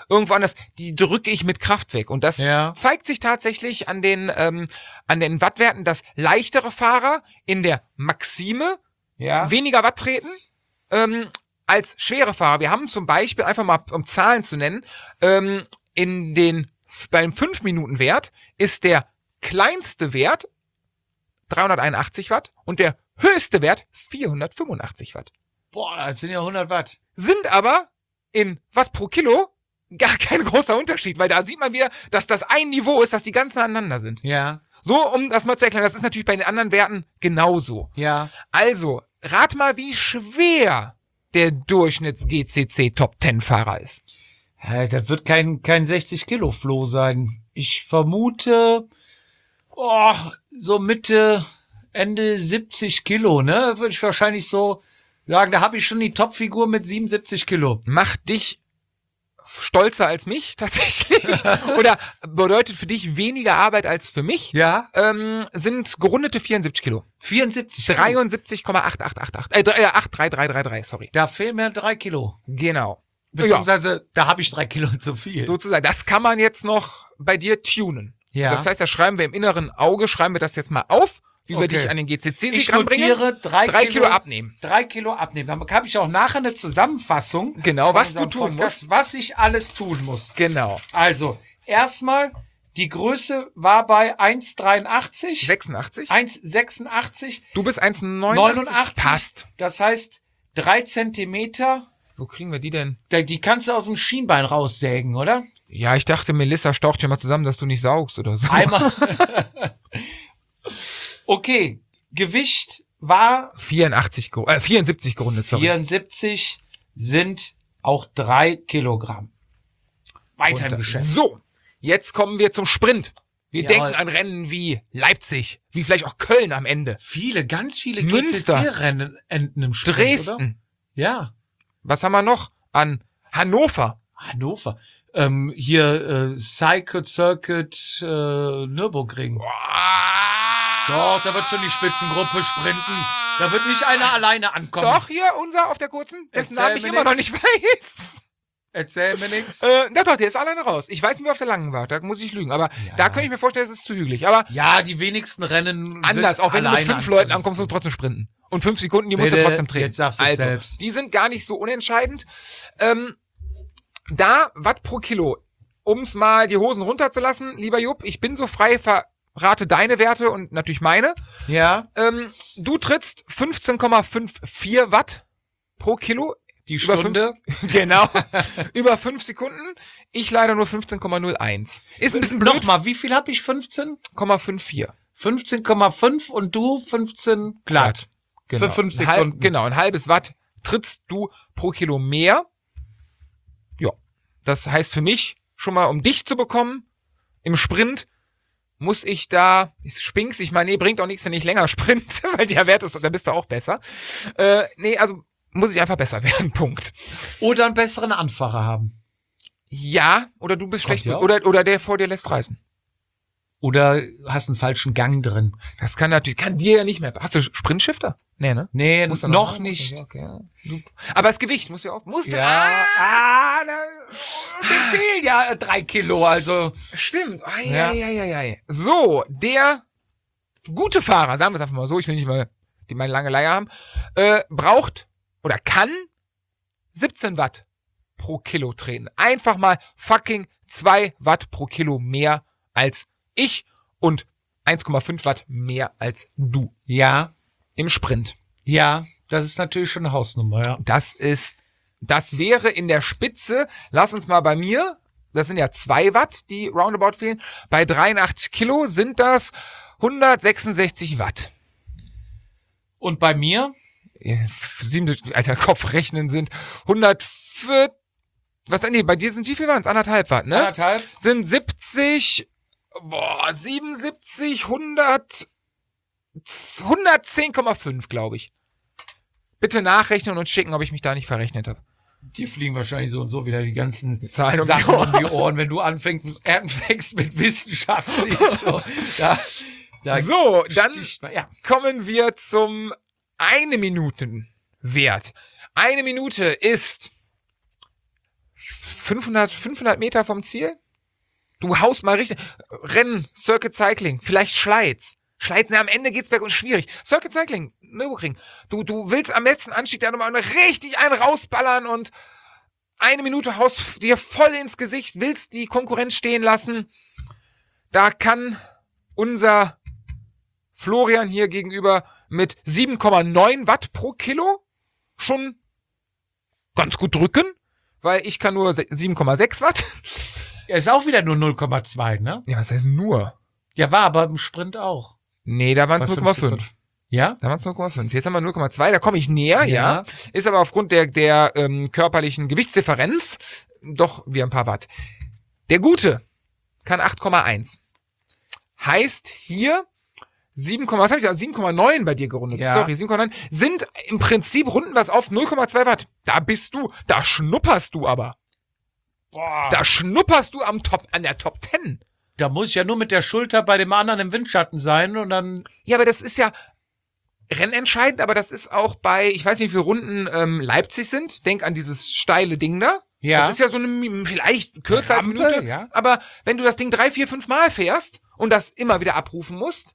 irgendwo anders, die drücke ich mit Kraft weg. Und das Ja. zeigt sich tatsächlich an den, ähm, an den Wattwerten, dass leichtere Fahrer in der Maxime Ja. weniger Watt treten ähm, als schwere Fahrer. Wir haben zum Beispiel, einfach mal um Zahlen zu nennen, ähm, in den beim fünf Minuten Wert ist der kleinste Wert dreihunderteinundachtzig Watt und der höchste Wert vierhundertfünfundachtzig Watt. Boah, das sind ja hundert Watt. Sind aber in Watt pro Kilo gar kein großer Unterschied, weil da sieht man wieder, dass das ein Niveau ist, dass die ganz aneinander sind. Ja. So, um das mal zu erklären, das ist natürlich bei den anderen Werten genauso. Ja. Also, rat mal, wie schwer der Durchschnitts-G C C Top zehn Fahrer ist. Ja, das wird kein, kein sechzig Kilo Floh sein. Ich vermute, oh, so Mitte, Ende siebzig Kilo, ne? Würde ich wahrscheinlich so sagen, da habe ich schon die Topfigur mit siebenundsiebzig Kilo. Macht dich stolzer als mich, tatsächlich. Oder bedeutet für dich weniger Arbeit als für mich. Ja? Ähm, sind gerundete vierundsiebzig Kilo. vierundsiebzig Kilo. dreiundsiebzig Komma acht acht acht acht. Äh, drei- äh, acht drei drei drei drei, sorry. Da fehlen mir drei Kilo. Genau. Ja, Beziehungsweise, da habe ich drei Kilo zu viel. sozusagen. Das kann man jetzt noch bei dir tunen. Ja. Das heißt, da schreiben wir im inneren Auge, schreiben wir das jetzt mal auf, wie wir Okay. dich an den G C C-Sieg ich ranbringen. notiere drei, Drei Kilo, Kilo abnehmen. Drei Kilo abnehmen. Dann habe ich auch nachher eine Zusammenfassung. Genau, von was du unserem tun Podcast, musst. Was ich alles tun muss. Genau. Also, erstmal, die Größe war bei eins Komma dreiundachtzig. sechsundachtzig. eins Komma sechsundachtzig. Du bist eins Komma neunundachtzig. neunundachtzig. Passt. Das heißt, drei Zentimeter. Wo kriegen wir die denn? Da- Die kannst du aus dem Schienbein raussägen, oder? Ja, ich dachte, Melissa staucht ja mal zusammen, dass du nicht saugst oder so. Einmal. Okay. Gewicht war vierundachtzig, geru- äh, vierundsiebzig gerundet, sorry. vierundsiebzig, sind auch drei Kilogramm. Weiter im Runter. Geschäft. So, jetzt kommen wir zum Sprint. Wir Jawohl. denken an Rennen wie Leipzig, wie vielleicht auch Köln am Ende. Viele, ganz viele Münster. G C C-Rennen enden im Sprint, Dresden. oder? Ja. Was haben wir noch? An Hannover. Hannover. Ähm, hier äh, Cycle Circuit äh, Nürburgring. Doch, da wird schon die Spitzengruppe sprinten. Da wird nicht einer alleine ankommen. Doch, hier, unser auf der kurzen, dessen Erzähl Namen ich mir immer noch nix. nicht weiß. Erzähl mir nix. Äh, na doch, der ist alleine raus. Ich weiß nicht, wer auf der langen war, da muss ich lügen. Aber Ja. da könnte ich mir vorstellen, es ist zu hügelig. Aber Ja, die wenigsten Rennen anders, sind auch wenn du mit alleine fünf Leuten ankommen. ankommst, musst du trotzdem sprinten. Und fünf Sekunden, die musst du Bitte, trotzdem treten. jetzt sagst du also, selbst. die sind gar nicht so unentscheidend. Ähm, da, Watt pro Kilo. Um's mal die Hosen runterzulassen, lieber Jupp, ich bin so frei, verrate deine Werte und natürlich meine. Ja, Ähm, du trittst fünfzehn Komma vierundfünfzig Watt pro Kilo. die Über Stunde. fünf, genau. Über fünf Sekunden. Ich leider nur fünfzehn Komma null eins. Ist ein bisschen blöd. Nochmal, wie viel habe ich? fünfzehn? Komma fünfundfünfzig. fünfzehn Komma fünf und du fünfzehn glatt. Genau. Für fünf Ein halb- Sekunden. Genau, ein halbes Watt trittst du pro Kilo mehr. Ja. Das heißt für mich, schon mal um dich zu bekommen, im Sprint muss ich da, ich spinks, ich meine, nee, bringt auch nichts, wenn ich länger sprinte, weil der Wert ist, da bist du auch besser. Äh, nee, also muss ich einfach besser werden, Punkt. Oder einen besseren Anfahrer haben. Ja, oder du bist Kommt schlecht, ja auch. oder, oder der vor dir lässt reißen. Oder hast einen falschen Gang drin. Das kann natürlich, kann dir ja nicht mehr. Hast du Sprintshifter? Nee, ne? Nee, Musst du noch haben? nicht. Okay, okay, ja. Du- Aber das Gewicht muss ja auch, muss Ja, ah, da, mir fehlen ja drei Kilo, also. Stimmt. Ai, Ja. ai, ai, ai, ai. So, der gute Fahrer, sagen wir es einfach mal so, ich will nicht mal die meine lange Leier haben, äh, braucht oder kann siebzehn Watt pro Kilo treten. Einfach mal fucking zwei Watt pro Kilo mehr als ich und eins Komma fünf Watt mehr als du Ja, im Sprint. ja, das ist natürlich schon eine Hausnummer, ja. Das ist, das wäre in der Spitze, lass uns mal bei mir, das sind ja zwei Watt, die roundabout fehlen, bei dreiundachtzig Kilo sind das hundertsechsundsechzig Watt. Und bei mir? Sieben, alter, Kopfrechnen sind hundertvierzig, was, nee, bei dir sind, wie viel waren es? Anderthalb Watt, ne? Anderthalb? Sind siebzig, boah, siebenundsiebzig, hundert, hundertzehn Komma fünf, glaube ich. Bitte nachrechnen und schicken, ob ich mich da nicht verrechnet habe. Dir fliegen wahrscheinlich so und so wieder die ganzen Zahlen um die Sachen Ohren. um die Ohren, wenn du anfängst, anfängst mit wissenschaftlich. So, da, da So, dann sticht man- ja. kommen wir zum eine Minuten Wert. Eine Minute ist fünfhundert, fünfhundert Meter vom Ziel. Du haust mal richtig, Rennen, Circuit Cycling, vielleicht Schleiz. Schleiz, na, am Ende geht's berg und schwierig. Circuit Cycling, Nürburgring. Du, du willst am letzten Anstieg da nochmal richtig einen rausballern und eine Minute haust dir voll ins Gesicht, willst die Konkurrenz stehen lassen. Da kann unser Florian hier gegenüber mit sieben Komma neun Watt pro Kilo schon ganz gut drücken, weil ich kann nur sieben Komma sechs Watt. Er ist auch wieder nur null Komma zwei, ne? Ja, was heißt nur? Ja, war aber im Sprint auch. Nee, da waren es Bei null Komma fünf fünf. Ja? Da waren es null Komma fünf. Jetzt haben wir null Komma zwei, da komme ich näher, Ja. ja. Ist aber aufgrund der, der ähm, körperlichen Gewichtsdifferenz doch wie ein paar Watt. Der Gute kann acht Komma eins. Heißt hier sieben, was hab ich da? sieben Komma neun bei dir gerundet. Ja. Sorry, sieben Komma neun. Sind im Prinzip runden was auf null Komma zwei Watt. Da bist du, da schnupperst du aber. Boah. Da schnupperst du am Top, an der Top zehn. Da muss ich ja nur mit der Schulter bei dem anderen im Windschatten sein und dann... Ja, aber das ist ja rennentscheidend, aber das ist auch bei, ich weiß nicht, wie viele Runden ähm, Leipzig sind. Denk an dieses steile Ding da. Ja. Das ist ja so eine, vielleicht kürzer als Rampe, Minute. ja. Aber wenn du das Ding drei, vier, fünf Mal fährst und das immer wieder abrufen musst,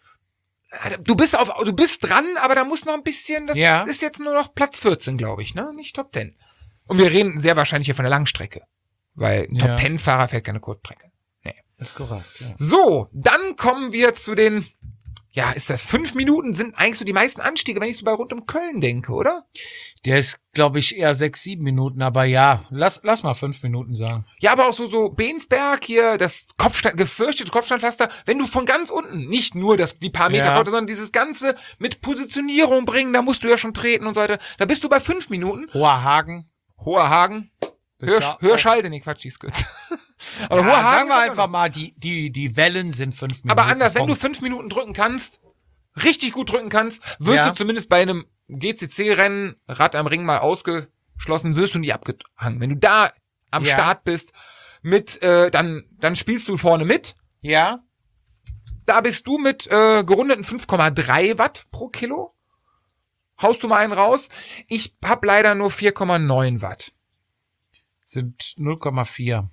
du bist auf, du bist dran, aber da muss noch ein bisschen, das Ja. ist jetzt nur noch Platz vierzehn, glaube ich, ne? Nicht Top zehn. Und wir reden sehr wahrscheinlich hier von der Langstrecke. Weil ein Ja. Top zehn Fahrer fährt keine Kurzstrecke. Nee. Das ist korrekt, ja. So, dann kommen wir zu den, ja, ist das fünf Minuten sind eigentlich so die meisten Anstiege, wenn ich so bei rund um Köln denke, oder? Der ist, glaube ich, eher sechs, sieben Minuten, aber ja, lass, lass mal fünf Minuten sagen. Ja, aber auch so, so Bensberg hier, das Kopfstand, gefürchtete Kopfstandpflaster, wenn du von ganz unten, nicht nur das, die paar Meter, Ja. runter, sondern dieses Ganze mit Positionierung bringen, da musst du ja schon treten und so weiter, da bist du bei fünf Minuten. Hoher Hagen. Hoher Hagen. Bist Hör, du- Hörschalde, nee, Quatsch, die ist kürzer. Aber Ja, Hoher Hagen sagen ist wir auch einfach noch- mal, die, die, die Wellen sind fünf Minuten. Aber anders, wenn du Punkt. fünf Minuten drücken kannst, richtig gut drücken kannst, wirst Ja. du zumindest bei einem G C C-Rennen, Rad am Ring mal ausgeschlossen, wirst du nie abgehangen. Wenn du da am Ja. Start bist, mit, äh, dann, dann spielst du vorne mit. Ja? Da bist du mit äh, gerundeten fünf Komma drei Watt pro Kilo. Haust du mal einen raus. Ich hab leider nur vier Komma neun Watt. Sind null Komma vier.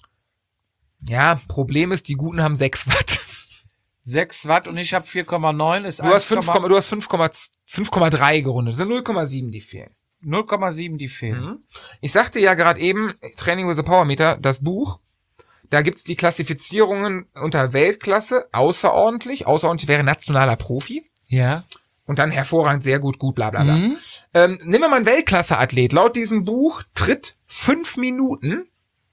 Ja, Problem ist, die Guten haben sechs Watt. sechs Watt und ich habe vier Komma neun. Ist Du hast fünf, du hast fünf Komma drei gerundet. Das sind null Komma sieben, die fehlen. null Komma sieben, die fehlen. Mhm. Ich sagte ja gerade eben, Training with a Power Meter, das Buch, da gibt's die Klassifizierungen unter Weltklasse, außerordentlich, außerordentlich wäre nationaler Profi Ja. und dann hervorragend, sehr gut, gut, bla bla bla. Mhm. Ähm, nehmen wir mal einen Weltklasse-Athlet. Laut diesem Buch tritt fünf Minuten.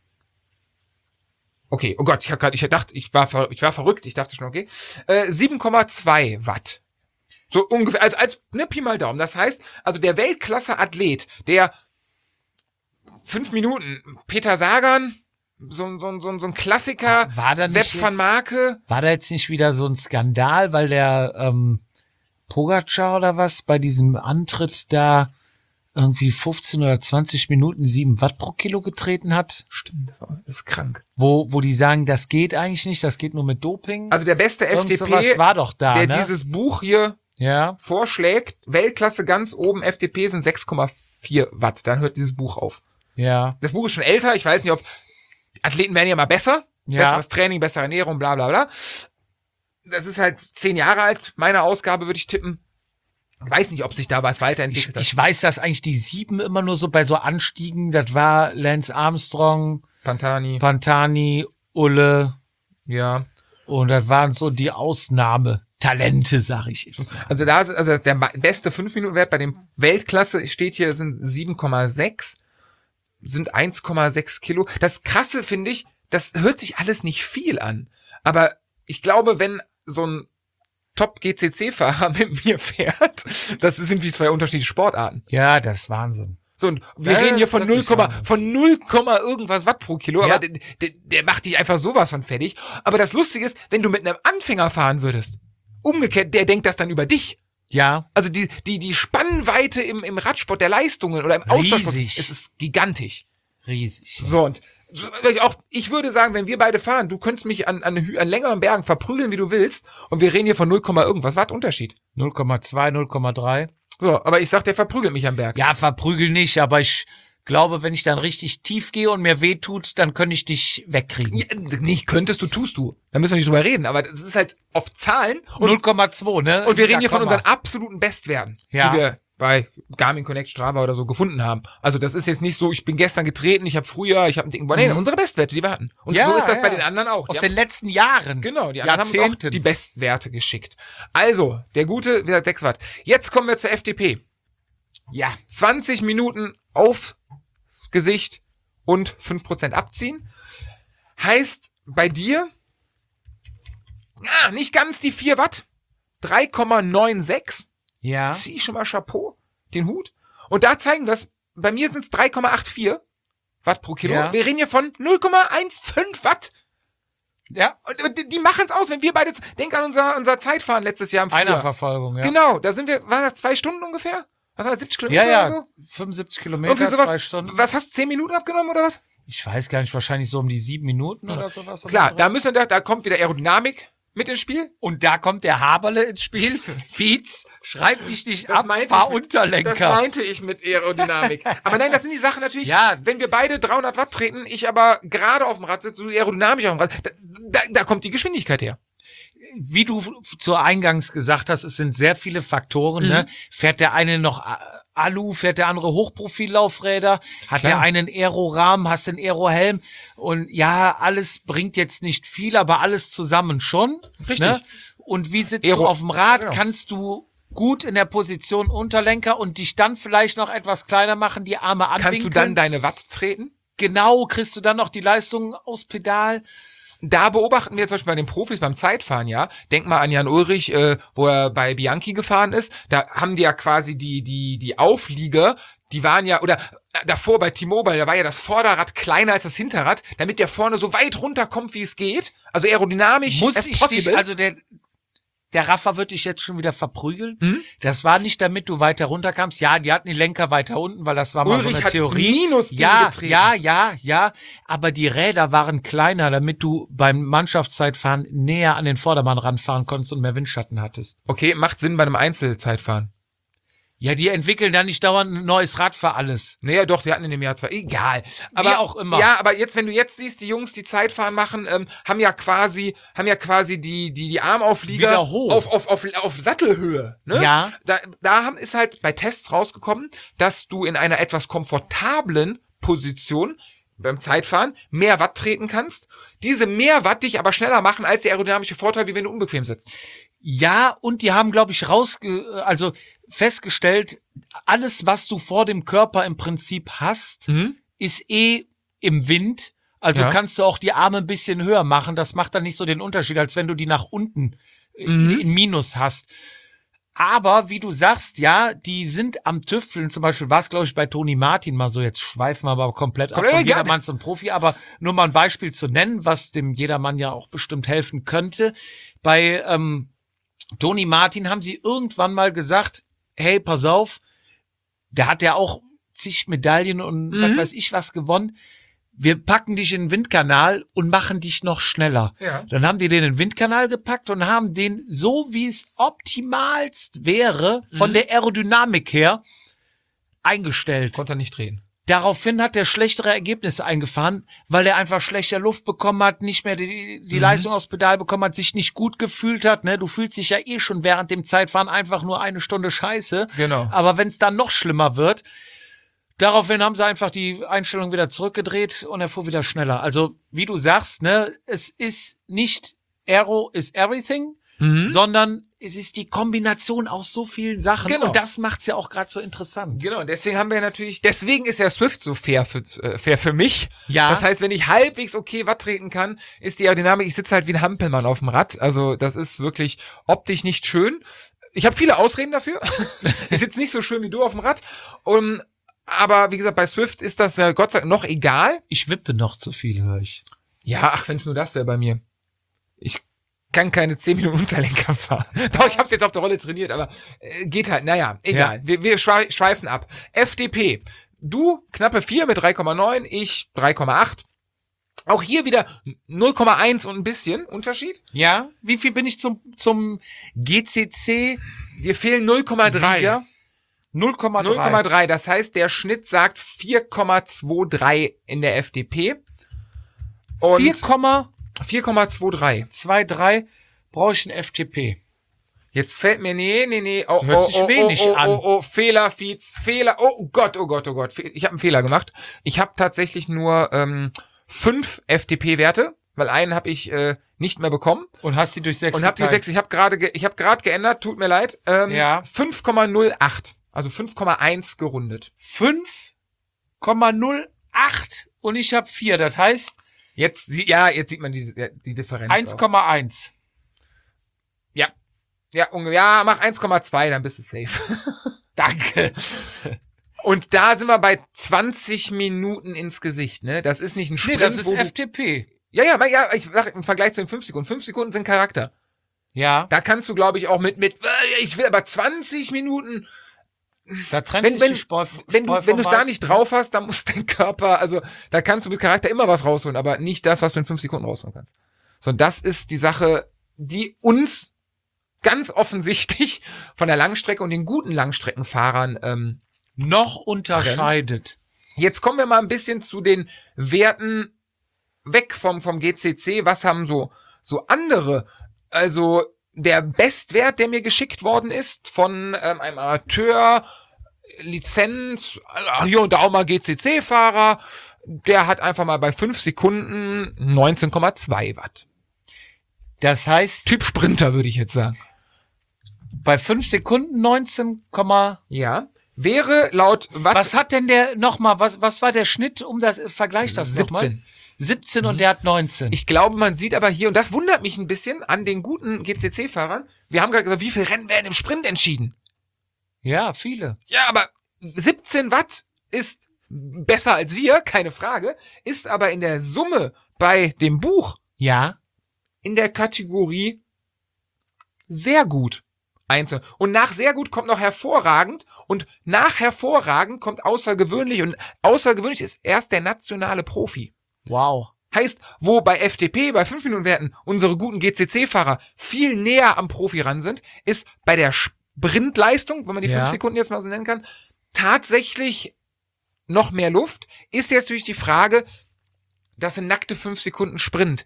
Okay, oh Gott, ich hab grad, ich dachte, ich war, ver, ich war verrückt, ich dachte schon, okay. Äh, sieben Komma zwei Watt. So ungefähr, also als ne, Pi mal Daumen. Das heißt, also der Weltklasse-Athlet, der fünf Minuten, Peter Sagan, so, so, so, so ein Klassiker, War da nicht Sepp van jetzt- Marke. War da jetzt nicht wieder so ein Skandal, weil der ähm, Pogacar oder was bei diesem Antritt da irgendwie fünfzehn oder zwanzig Minuten sieben Watt pro Kilo getreten hat? Stimmt, das ist krank. Wo, wo die sagen, das geht eigentlich nicht, das geht nur mit Doping. Also der beste Irgend F D sowas P, war doch da, der ne? dieses Buch hier Ja. vorschlägt, Weltklasse ganz oben, F D P sind sechs Komma vier Watt. Dann hört dieses Buch auf. Ja. Das Buch ist schon älter, ich weiß nicht, ob Athleten werden ja mal besser. Ja. Besseres Training, bessere Ernährung, bla bla bla. Das ist halt zehn Jahre alt, meine Ausgabe würde ich tippen. Ich weiß nicht, ob sich da was Ich, weiterentwickelt hat. ich weiß, dass eigentlich die sieben immer nur so bei so Anstiegen, das war Lance Armstrong, Pantani, Pantani, Ulle ja. und das waren so die Ausnahmetalente, sag ich jetzt mal. Also da ist, also der beste fünf Minuten Wert bei dem Weltklasse steht hier, sind sieben Komma sechs, sind eins Komma sechs Kilo. Das Krasse finde ich, das hört sich alles nicht viel an. Aber ich glaube, wenn so ein Top-G C C-Fahrer mit mir fährt, das sind wie zwei unterschiedliche Sportarten. Ja, das ist Wahnsinn. So, und wir Ja, reden hier das von ist null, wirklich Wahnsinn. von null, irgendwas Watt pro Kilo, Ja. aber der, der, der macht dich einfach sowas von fertig. Aber das Lustige ist, wenn du mit einem Anfänger fahren würdest, umgekehrt, der denkt das dann über dich. Ja, Also die, die, die Spannweite im, im Radsport der Leistungen oder im Ausdauersport, Riesig. es ist gigantisch. riesig. So, und so, auch, ich würde sagen, wenn wir beide fahren, du könntest mich an, an, Hü- an längeren Bergen verprügeln, wie du willst, und wir reden hier von null, irgendwas Watt Unterschied. null Komma zwei, null Komma drei. So, aber ich sag, der verprügelt mich am Berg. Ja, verprügel nicht, aber ich glaube, wenn ich dann richtig tief gehe und mir wehtut, dann könnte ich dich wegkriegen. Ja, nicht könntest du, tust du. Da müssen wir nicht drüber reden, aber das ist halt auf Zahlen. null Komma zwei, ne? Und wir reden Da hier von kommen wir. unseren absoluten Bestwerten, Ja. die wir bei Garmin Connect, Strava oder so gefunden haben. Also das ist jetzt nicht so, ich bin gestern getreten, ich habe früher, ich habe einen dicken Ball. Nee, unsere Bestwerte, die wir hatten. Und Ja, so ist das ja. bei den anderen auch. Aus Die den letzten Jahren. Genau, die anderen haben uns auch Jahrzehnten. die Bestwerte geschickt. Also, der gute, wie gesagt, sechs Watt. Jetzt kommen wir zur F D P. Ja. zwanzig Minuten aufs Gesicht und fünf Prozent abziehen. Heißt bei dir, ah, nicht ganz die vier Watt, drei Komma sechsundneunzig. Ja. Zieh schon mal Chapeau, den Hut. Und da zeigen wir es, bei mir sind es drei Komma vierundachtzig Watt pro Kilo. Ja. Wir reden hier von null Komma fünfzehn Watt. Ja. Und die, die machen es aus, wenn wir beide, denk an unser, unser Zeitfahren letztes Jahr im Frühjahr. Einerverfolgung, ja. Genau, da sind wir, waren das zwei Stunden ungefähr? Was war das, siebzig Kilometer Ja, ja. oder so? fünfundsiebzig Kilometer, Irgendwie sowas. zwei Stunden. Was hast du, zehn Minuten abgenommen oder was? Ich weiß gar nicht, wahrscheinlich so um die sieben Minuten oder sowas. Klar, da müssen wir, da kommt wieder Aerodynamik mit ins Spiel. Und da kommt der Haberle ins Spiel. Fietz, schreib dich nicht Das ab, meinte fahr ich mit- Unterlenker. Das meinte ich mit Aerodynamik. Aber nein, das sind die Sachen natürlich, Ja. wenn wir beide dreihundert Watt treten, ich aber gerade auf dem Rad sitze, du aerodynamisch auf dem Rad, da, da, da kommt die Geschwindigkeit her. Wie du zu Eingangs gesagt hast, es sind sehr viele Faktoren. Ne? Fährt der eine noch A- Alu, fährt der andere Hochprofillaufräder, hat Klar. der einen Aerorahmen, hast den Aerohelm und ja, alles bringt jetzt nicht viel, aber alles zusammen schon. Richtig. Ne? Und wie sitzt Aero- du auf dem Rad? Genau. Kannst du gut in der Position Unterlenker und dich dann vielleicht noch etwas kleiner machen, die Arme anwinkeln? Kannst du dann deine Watt treten? Genau, kriegst du dann noch die Leistung aus Pedal? Da beobachten wir zum Beispiel bei den Profis beim Zeitfahren, ja. Denk mal an Jan Ulrich, äh, wo er bei Bianchi gefahren ist. Da haben die ja quasi die, die, die Auflieger, die waren ja, oder äh, davor bei T-Mobile, da war ja das Vorderrad kleiner als das Hinterrad, damit der vorne so weit runterkommt, wie es geht. Also aerodynamisch Muss as ich possible. dich, also der, der Raffer wird dich jetzt schon wieder verprügeln. Hm? Das war nicht, damit du weiter runterkamst. Ja, die hatten die Lenker weiter unten, weil das war mal so Ulrich eine hat Theorie. Minus ja, getreten. ja, ja, ja. Aber die Räder waren kleiner, damit du beim Mannschaftszeitfahren näher an den Vordermann ranfahren konntest und mehr Windschatten hattest. Okay, macht Sinn bei einem Einzelzeitfahren. Ja, die entwickeln dann nicht dauernd ein neues Rad für alles. Naja, doch, die hatten in dem Jahr zwei. Egal. Aber Wie auch immer. Ja, aber jetzt, wenn du jetzt siehst, die Jungs, die Zeitfahren machen, ähm, haben ja quasi, haben ja quasi die, die, die Armauflieger Wieder hoch. auf, auf, auf, auf Sattelhöhe. Ne? Ja. Da, da haben, ist halt bei Tests rausgekommen, dass du in einer etwas komfortablen Position beim Zeitfahren mehr Watt treten kannst. Diese mehr Watt dich aber schneller machen als der aerodynamische Vorteil, wie wenn du unbequem sitzt. Ja, und die haben, glaube ich, rausge, also festgestellt, alles, was du vor dem Körper im Prinzip hast, ist eh im Wind. Also Ja. kannst du auch die Arme ein bisschen höher machen. Das macht dann nicht so den Unterschied, als wenn du die nach unten in, in Minus hast. Aber wie du sagst, ja, die sind am Tüfteln. Zum Beispiel war es, glaube ich, bei Toni Martin mal so. Jetzt schweifen wir aber komplett ab Komm, von ey, gerne. Jedermann zum Profi. Aber nur mal ein Beispiel zu nennen, was dem Jedermann ja auch bestimmt helfen könnte. Bei ähm, Toni Martin haben sie irgendwann mal gesagt, hey, pass auf, der hat ja auch zig Medaillen und was weiß ich was gewonnen. Wir packen dich in den Windkanal und machen dich noch schneller. Ja. Dann haben die den in den Windkanal gepackt und haben den, so wie es optimalst wäre, von der Aerodynamik her, eingestellt. Konnte er nicht drehen. Daraufhin hat er schlechtere Ergebnisse eingefahren, weil er einfach schlechter Luft bekommen hat, nicht mehr die, die Leistung aufs Pedal bekommen hat, sich nicht gut gefühlt hat. Ne? Du fühlst dich ja eh schon während dem Zeitfahren einfach nur eine Stunde scheiße. Genau. Aber wenn es dann noch schlimmer wird, daraufhin haben sie einfach die Einstellung wieder zurückgedreht und er fuhr wieder schneller. Also wie du sagst, ne, es ist nicht Aero is everything, sondern es ist die Kombination aus so vielen Sachen. Genau. Und das macht's ja auch gerade so interessant. Genau, und deswegen haben wir natürlich, deswegen ist der Swift so fair für, äh, fair für mich. Ja. Das heißt, wenn ich halbwegs okay Watt treten kann, ist die Aerodynamik, ich sitze halt wie ein Hampelmann auf dem Rad. Also das ist wirklich optisch nicht schön. Ich habe viele Ausreden dafür. Ich sitze nicht so schön wie du auf dem Rad. Um, aber wie gesagt, bei Swift ist das ja Gott sei Dank noch egal. Ich wippe noch zu viel, höre ich. Ja, ach, wenn es nur das wäre bei mir. Ich kann keine zehn Minuten Unterlenker fahren. Doch, ich habe es jetzt auf der Rolle trainiert, aber äh, geht halt. Naja, egal. Ja. Wir, wir schwei- schweifen ab. F D P. Du knappe vier mit drei Komma neun, ich drei Komma acht. Auch hier wieder null Komma eins und ein bisschen Unterschied. Ja? Wie viel bin ich zum, zum G C C? Dir fehlen null Komma drei. Sieger? null Komma null Komma drei. drei. Das heißt, der Schnitt sagt vier Komma zweiundzwanzig in der F D P. Und vier Komma vier Komma zweiundzwanzig. drei brauche ich ein F T P. Jetzt fällt mir, nee, nee, nee. Oh, Hört oh, sich oh, wenig oh, oh, an. Oh, oh, Fehler, Feeds, Fehler. Oh Gott, oh Gott, oh Gott. Ich habe einen Fehler gemacht. Ich habe tatsächlich nur ähm, fünf F T P-Werte, weil einen habe ich äh, nicht mehr bekommen. Und hast die durch sechs Und habe die geteilt. sechs, ich habe gerade ge- ich habe gerade geändert, tut mir leid. Ähm, Ja. fünf Komma null acht, also fünf Komma eins gerundet. fünf Komma null acht und ich habe vier. Das heißt Jetzt, sie- ja, jetzt sieht man die, die Differenz. eins auch. Komma eins. Ja. Ja, unge- ja, mach eins Komma zwei, dann bist du safe. Danke. Und da sind wir bei zwanzig Minuten ins Gesicht, ne? Das ist nicht ein Nee, Sprint, das ist wo du- F T P. Ja, ja, ja, ich sag im Vergleich zu den fünf Sekunden. fünf Sekunden sind Charakter. Ja, Da kannst du, glaube ich, auch mit, mit, äh, ich will aber zwanzig Minuten. da trennt Wenn, sich wenn, die Spreu, wenn du, Spreu wenn du es vom da Weizen. nicht drauf hast, dann muss dein Körper, also, da kannst du mit Charakter immer was rausholen, aber nicht das, was du in fünf Sekunden rausholen kannst. So, und das ist die Sache, die uns ganz offensichtlich von der Langstrecke und den guten Langstreckenfahrern, ähm, noch unterscheidet. Jetzt kommen wir mal ein bisschen zu den Werten weg vom, vom G C C. Was haben so, so andere? Also der Bestwert, der mir geschickt worden ist von ähm, einem Amateur, Lizenz, äh, hier und da auch mal G C C-Fahrer, der hat einfach mal bei fünf Sekunden neunzehn Komma zwei Watt. Das heißt, Typ Sprinter, würde ich jetzt sagen. bei fünf Sekunden neunzehn, Ja. Wäre laut Watt was hat denn der nochmal, was, was war der Schnitt, um das, vergleich das nochmal? siebzehn. siebzehn und der hat neunzehn. Ich glaube, man sieht aber hier, und das wundert mich ein bisschen an den guten G C C-Fahrern, wir haben gerade gesagt, wie viele Rennen werden im Sprint entschieden? Ja, viele. Ja, aber siebzehn Watt ist besser als wir, keine Frage, ist aber in der Summe bei dem Buch Ja. in der Kategorie sehr gut. Einzeln. Und nach sehr gut kommt noch hervorragend und nach hervorragend kommt außergewöhnlich und außergewöhnlich ist erst der nationale Profi. Wow. Heißt, wo bei F T P, bei fünf Minuten Werten, unsere guten G C C-Fahrer viel näher am Profi ran sind, ist bei der Sprintleistung, wenn man die Ja. fünf Sekunden jetzt mal so nennen kann, tatsächlich noch mehr Luft. Ist jetzt natürlich die Frage, das sind nackte fünf Sekunden Sprint.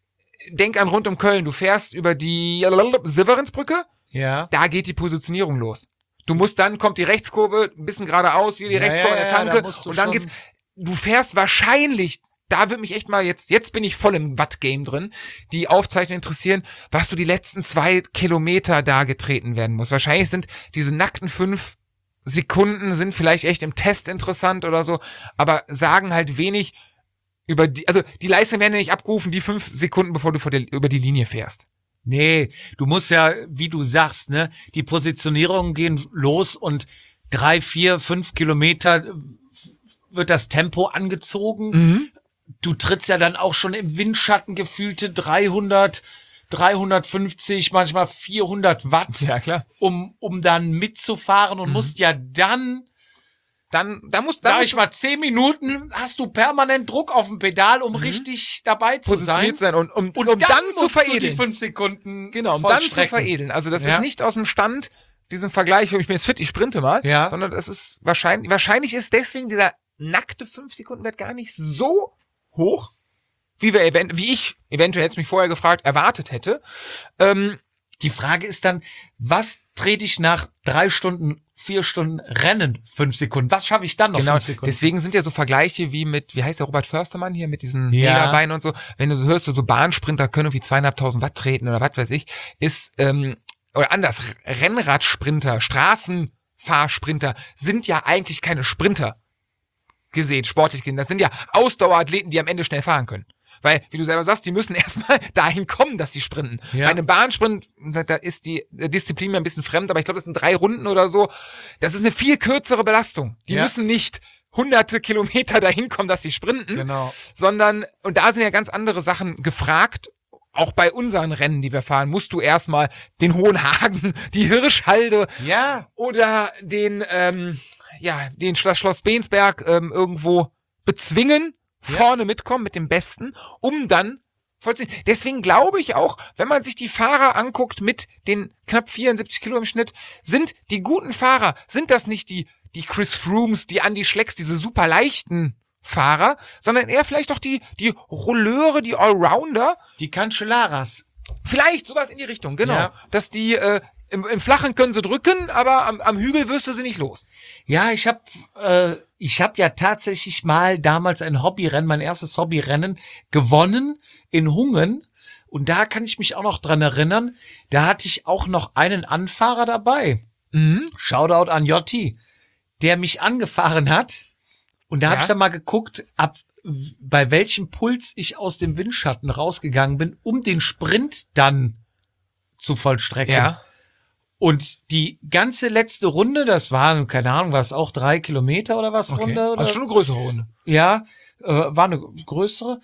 Denk an rund um Köln, du fährst über die Severinsbrücke, Ja. da geht die Positionierung los. Du musst dann, kommt die Rechtskurve, ein bisschen geradeaus, hier die Ja, Rechtskurve ja, in der ja, Tanke da musst du und dann schon- geht's, du fährst wahrscheinlich, da wird mich echt mal jetzt, jetzt bin ich voll im Watt-Game drin, die Aufzeichnungen interessieren, was du die letzten zwei Kilometer da getreten werden muss. Wahrscheinlich sind diese nackten fünf Sekunden sind vielleicht echt im Test interessant oder so, aber sagen halt wenig über die, also die Leistung werden ja nicht abgerufen, die fünf Sekunden, bevor du vor der, über die Linie fährst. Nee, du musst ja, wie du sagst, ne, die Positionierungen gehen los und drei, vier, fünf Kilometer wird das Tempo angezogen. Mhm. Du trittst ja dann auch schon im Windschatten gefühlte dreihundert, dreihundertfünfzig, manchmal vierhundert Watt, Ja, klar. um, um dann mitzufahren und musst ja dann, Dann, da muss, da sag muss ich mal, zehn Minuten hast du permanent Druck auf dem Pedal, um richtig dabei zu sein. positioniert sein und um, Und um dann, zu musst du die veredeln. fünf Sekunden Genau, um dann zu vollstrecken. veredeln. Also das Ja. ist nicht aus dem Stand, diesen Vergleich, ich bin jetzt fit, ich sprinte mal, Ja. sondern das ist wahrscheinlich, wahrscheinlich ist deswegen dieser nackte fünf Sekunden Wert gar nicht so hoch, wie wir event wie ich eventuell jetzt mich vorher gefragt, erwartet hätte. Ähm, Die Frage ist dann, was trete ich nach drei Stunden, vier Stunden Rennen fünf Sekunden? Was schaffe ich dann noch genau, fünf Sekunden? deswegen sind ja so Vergleiche wie mit, wie heißt der Robert Förstermann hier, mit diesen Ja. Megabeinen und so. Wenn du so hörst, so Bahnsprinter können irgendwie zweieinhalbtausend Watt treten oder was weiß ich, ist, ähm, oder anders, Rennradsprinter, Straßenfahrsprinter sind ja eigentlich keine Sprinter gesehen, sportlich gesehen. Das sind ja Ausdauerathleten, die am Ende schnell fahren können. Weil, wie du selber sagst, die müssen erstmal dahin kommen, dass sie sprinten. Ja. Bei einem Bahnsprint, da, da ist die Disziplin mir ein bisschen fremd, aber ich glaube, das sind drei Runden oder so. Das ist eine viel kürzere Belastung. Die Ja. müssen nicht hunderte Kilometer dahin kommen, dass sie sprinten, Genau. sondern, und da sind ja ganz andere Sachen gefragt. Auch bei unseren Rennen, die wir fahren, musst du erstmal den Hohenhagen, die Hirschhalde Ja. oder den, ähm, ja, den Schloss, Schloss Bensberg ähm, irgendwo bezwingen, Ja. vorne mitkommen mit dem Besten, um dann vollziehen. Deswegen glaube ich auch, wenn man sich die Fahrer anguckt mit den knapp vierundsiebzig Kilo im Schnitt, sind die guten Fahrer, sind das nicht die, die Chris Froomes, die Andy Schlecks, diese super leichten Fahrer, sondern eher vielleicht doch die, die Rolleure, die Allrounder. Die Cancellaras. Vielleicht sowas in die Richtung, genau. Ja. Dass die, äh, im, im Flachen können sie drücken, aber am, am Hügel wirst du sie nicht los. Ja, ich habe äh, ich hab ja tatsächlich mal damals ein Hobbyrennen, mein erstes Hobbyrennen gewonnen in Hungen. Und da kann ich mich auch noch dran erinnern, da hatte ich auch noch einen Anfahrer dabei. Mhm. Shoutout an Jotti, der mich angefahren hat. Und da Ja. habe ich dann mal geguckt, ab bei welchem Puls ich aus dem Windschatten rausgegangen bin, um den Sprint dann zu vollstrecken. Ja. Und die ganze letzte Runde, das waren, keine Ahnung, war es auch drei Kilometer oder was Okay. Runde? Oder? Also schon eine größere Runde. Ja, äh, war eine größere.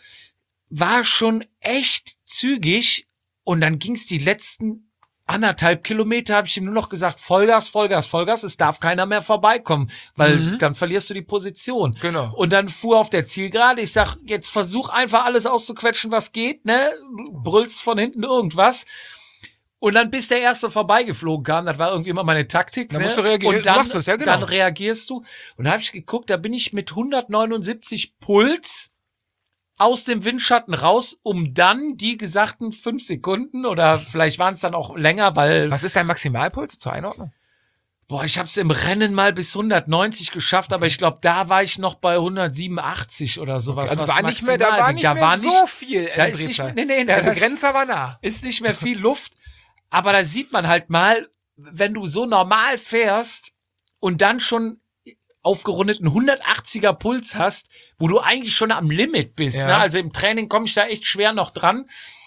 War schon echt zügig. Und dann ging's die letzten anderthalb Kilometer, habe ich ihm nur noch gesagt, Vollgas, Vollgas, Vollgas, es darf keiner mehr vorbeikommen, weil Mhm. dann verlierst du die Position. Genau. Und dann fuhr auf der Zielgerade, ich sag, jetzt versuch einfach alles auszuquetschen, was geht, ne? Du brüllst von hinten irgendwas. Und dann bis der Erste vorbeigeflogen kam, das war irgendwie immer meine Taktik. Dann ne? musst du reagieren. Und Du dann, machst das, ja, genau. dann reagierst du. Und da habe ich geguckt, da bin ich mit hundertneunundsiebzig Puls aus dem Windschatten raus, um dann die gesagten fünf Sekunden oder vielleicht waren es dann auch länger, weil, Was ist dein Maximalpuls zur Einordnung? boah, ich habe es im Rennen mal bis hundertneunzig geschafft, aber ich glaube, da war ich noch bei hundertsiebenundachtzig oder sowas. Also was war nicht mehr, da maximal war ging. nicht da mehr war so nicht, viel da ist nicht, Drehzahl. nee, nee, Der da Begrenzer war nah. ist nicht mehr viel Luft, aber da sieht man halt mal, wenn du so normal fährst und dann schon aufgerundeten hundertachtziger Puls hast, wo du eigentlich schon am Limit bist. Ja. Ne? Also im Training komme ich da echt schwer noch dran.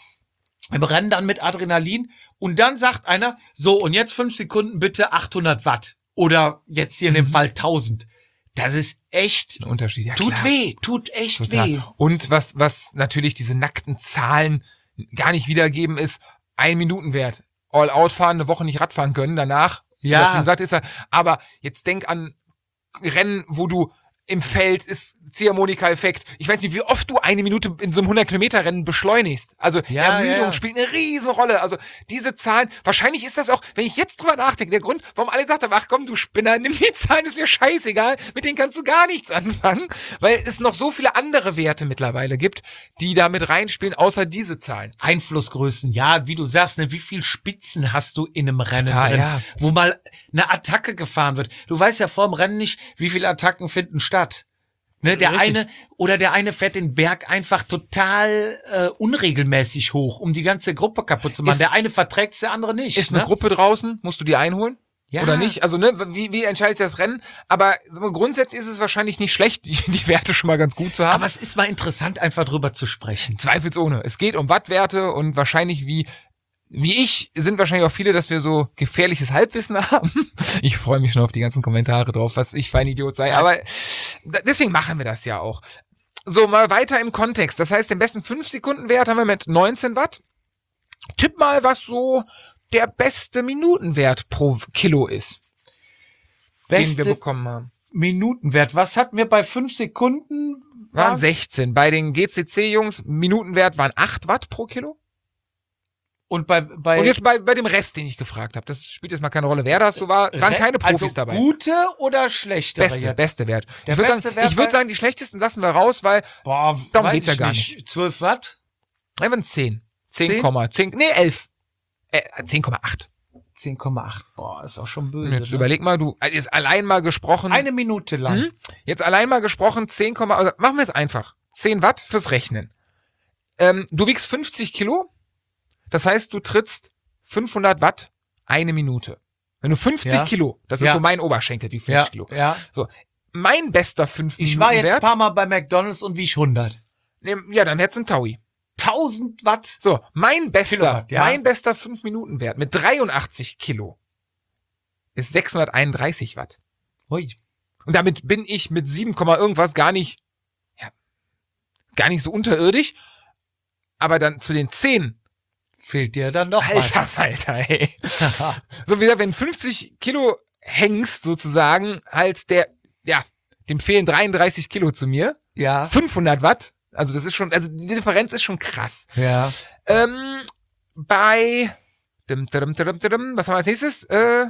Im Rennen dann mit Adrenalin. Und dann sagt einer, so und jetzt fünf Sekunden bitte achthundert Watt. Oder jetzt hier in dem Fall tausend. Das ist echt, Ein Unterschied, ja tut klar. weh, tut echt Total. weh. Und was, was natürlich diese nackten Zahlen gar nicht wiedergeben, ist ein Minutenwert. All-out fahren, eine Woche nicht Radfahren können, danach, Ja. übertrieben gesagt ist er, aber jetzt denk an Rennen, wo du im Feld ist Ziehharmonika-Effekt. Ich weiß nicht, wie oft du eine Minute in so einem hundert-Kilometer-Rennen beschleunigst. Also Ja, Ermüdung ja, ja. spielt eine riesen Rolle. Also diese Zahlen, wahrscheinlich ist das auch, wenn ich jetzt drüber nachdenke, der Grund, warum alle gesagt haben, ach komm, du Spinner, nimm die Zahlen, ist mir scheißegal, mit denen kannst du gar nichts anfangen, weil es noch so viele andere Werte mittlerweile gibt, die da mit reinspielen, außer diese Zahlen. Einflussgrößen, ja, wie du sagst, ne, wie viel Spitzen hast du in einem Rennen Total, drin, ja. wo mal eine Attacke gefahren wird. Du weißt ja vor dem Rennen nicht, wie viele Attacken finden statt. Ne, der Richtig. eine oder der eine fährt den Berg einfach total äh, unregelmäßig hoch, um die ganze Gruppe kaputt zu machen. Ist- der eine verträgt's, der andere nicht. Ist eine ne? Gruppe draußen, musst du die einholen? Ja. Oder nicht? Also, ne, wie, wie entscheidest du das Rennen? Aber so grundsätzlich ist es wahrscheinlich nicht schlecht, die, die Werte schon mal ganz gut zu haben. Aber es ist mal interessant, einfach drüber zu sprechen. Zweifelsohne. Es geht um Wattwerte und wahrscheinlich wie, wie ich, sind wahrscheinlich auch viele, dass wir so gefährliches Halbwissen haben. Ich freue mich schon auf die ganzen Kommentare drauf, was ich für ein Idiot sei. Aber da- deswegen machen wir das ja auch. So, mal weiter im Kontext. Das heißt, den besten fünf Sekunden Wert haben wir mit neunzehn Watt. Tipp mal, was so der beste Minutenwert pro Kilo ist, den wir Beste bekommen haben. Minutenwert. Was hatten wir bei fünf Sekunden? Waren War's? sechzehn. Bei den G C C-Jungs, Minutenwert waren acht Watt pro Kilo. Und bei, bei Und jetzt bei, bei dem Rest, den ich gefragt habe, das spielt jetzt mal keine Rolle, wer das so war, waren keine Profis also dabei. Gute oder schlechtere Beste, jetzt? beste Wert. Der ich würde beste sagen, Wert ich würd bei- sagen, die schlechtesten lassen wir raus, weil Boah, Darum weiß geht's ja ich gar nicht. zwölf Watt? einfach zehn. zehn, Zehn? zehn, nee, elf. Äh, zehn Komma acht. zehn Komma acht. Boah, ist auch schon böse. Jetzt ne? überleg mal, du, also jetzt allein mal gesprochen. Eine Minute lang. Mhm. Jetzt allein mal gesprochen, zehn, also machen wir es einfach. zehn Watt fürs Rechnen. Ähm, du wiegst fünfzig Kilo. Das heißt, du trittst fünfhundert Watt eine Minute. Wenn du fünfzig Ja. Kilo, das ist Ja. so mein Oberschenkel, wie fünfzig Ja, Kilo. ja. So. Mein bester fünf Ich Minuten war jetzt ein Wert. paar Mal bei McDonald's und wieg hundert. Nee, ja, dann hättest du einen Taui. tausend Watt. So, mein bester, Kilowatt, ja. mein bester fünf Minuten Wert mit dreiundachtzig Kilo ist sechshunderteinunddreißig Watt. Ui. Und damit bin ich mit sieben, irgendwas gar nicht, ja, gar nicht so unterirdisch. Aber dann zu den zehn, Fehlt dir dann noch alter Falter, ey. So wie gesagt, wenn fünfzig Kilo hängst sozusagen, halt der, ja, dem fehlen dreiunddreißig Kilo zu mir. was. Ja. fünfhundert Watt Also das ist schon, also die Differenz ist schon krass. Ja. Ähm, bei, dim, dim, dim, dim, dim, was haben wir als nächstes? Äh,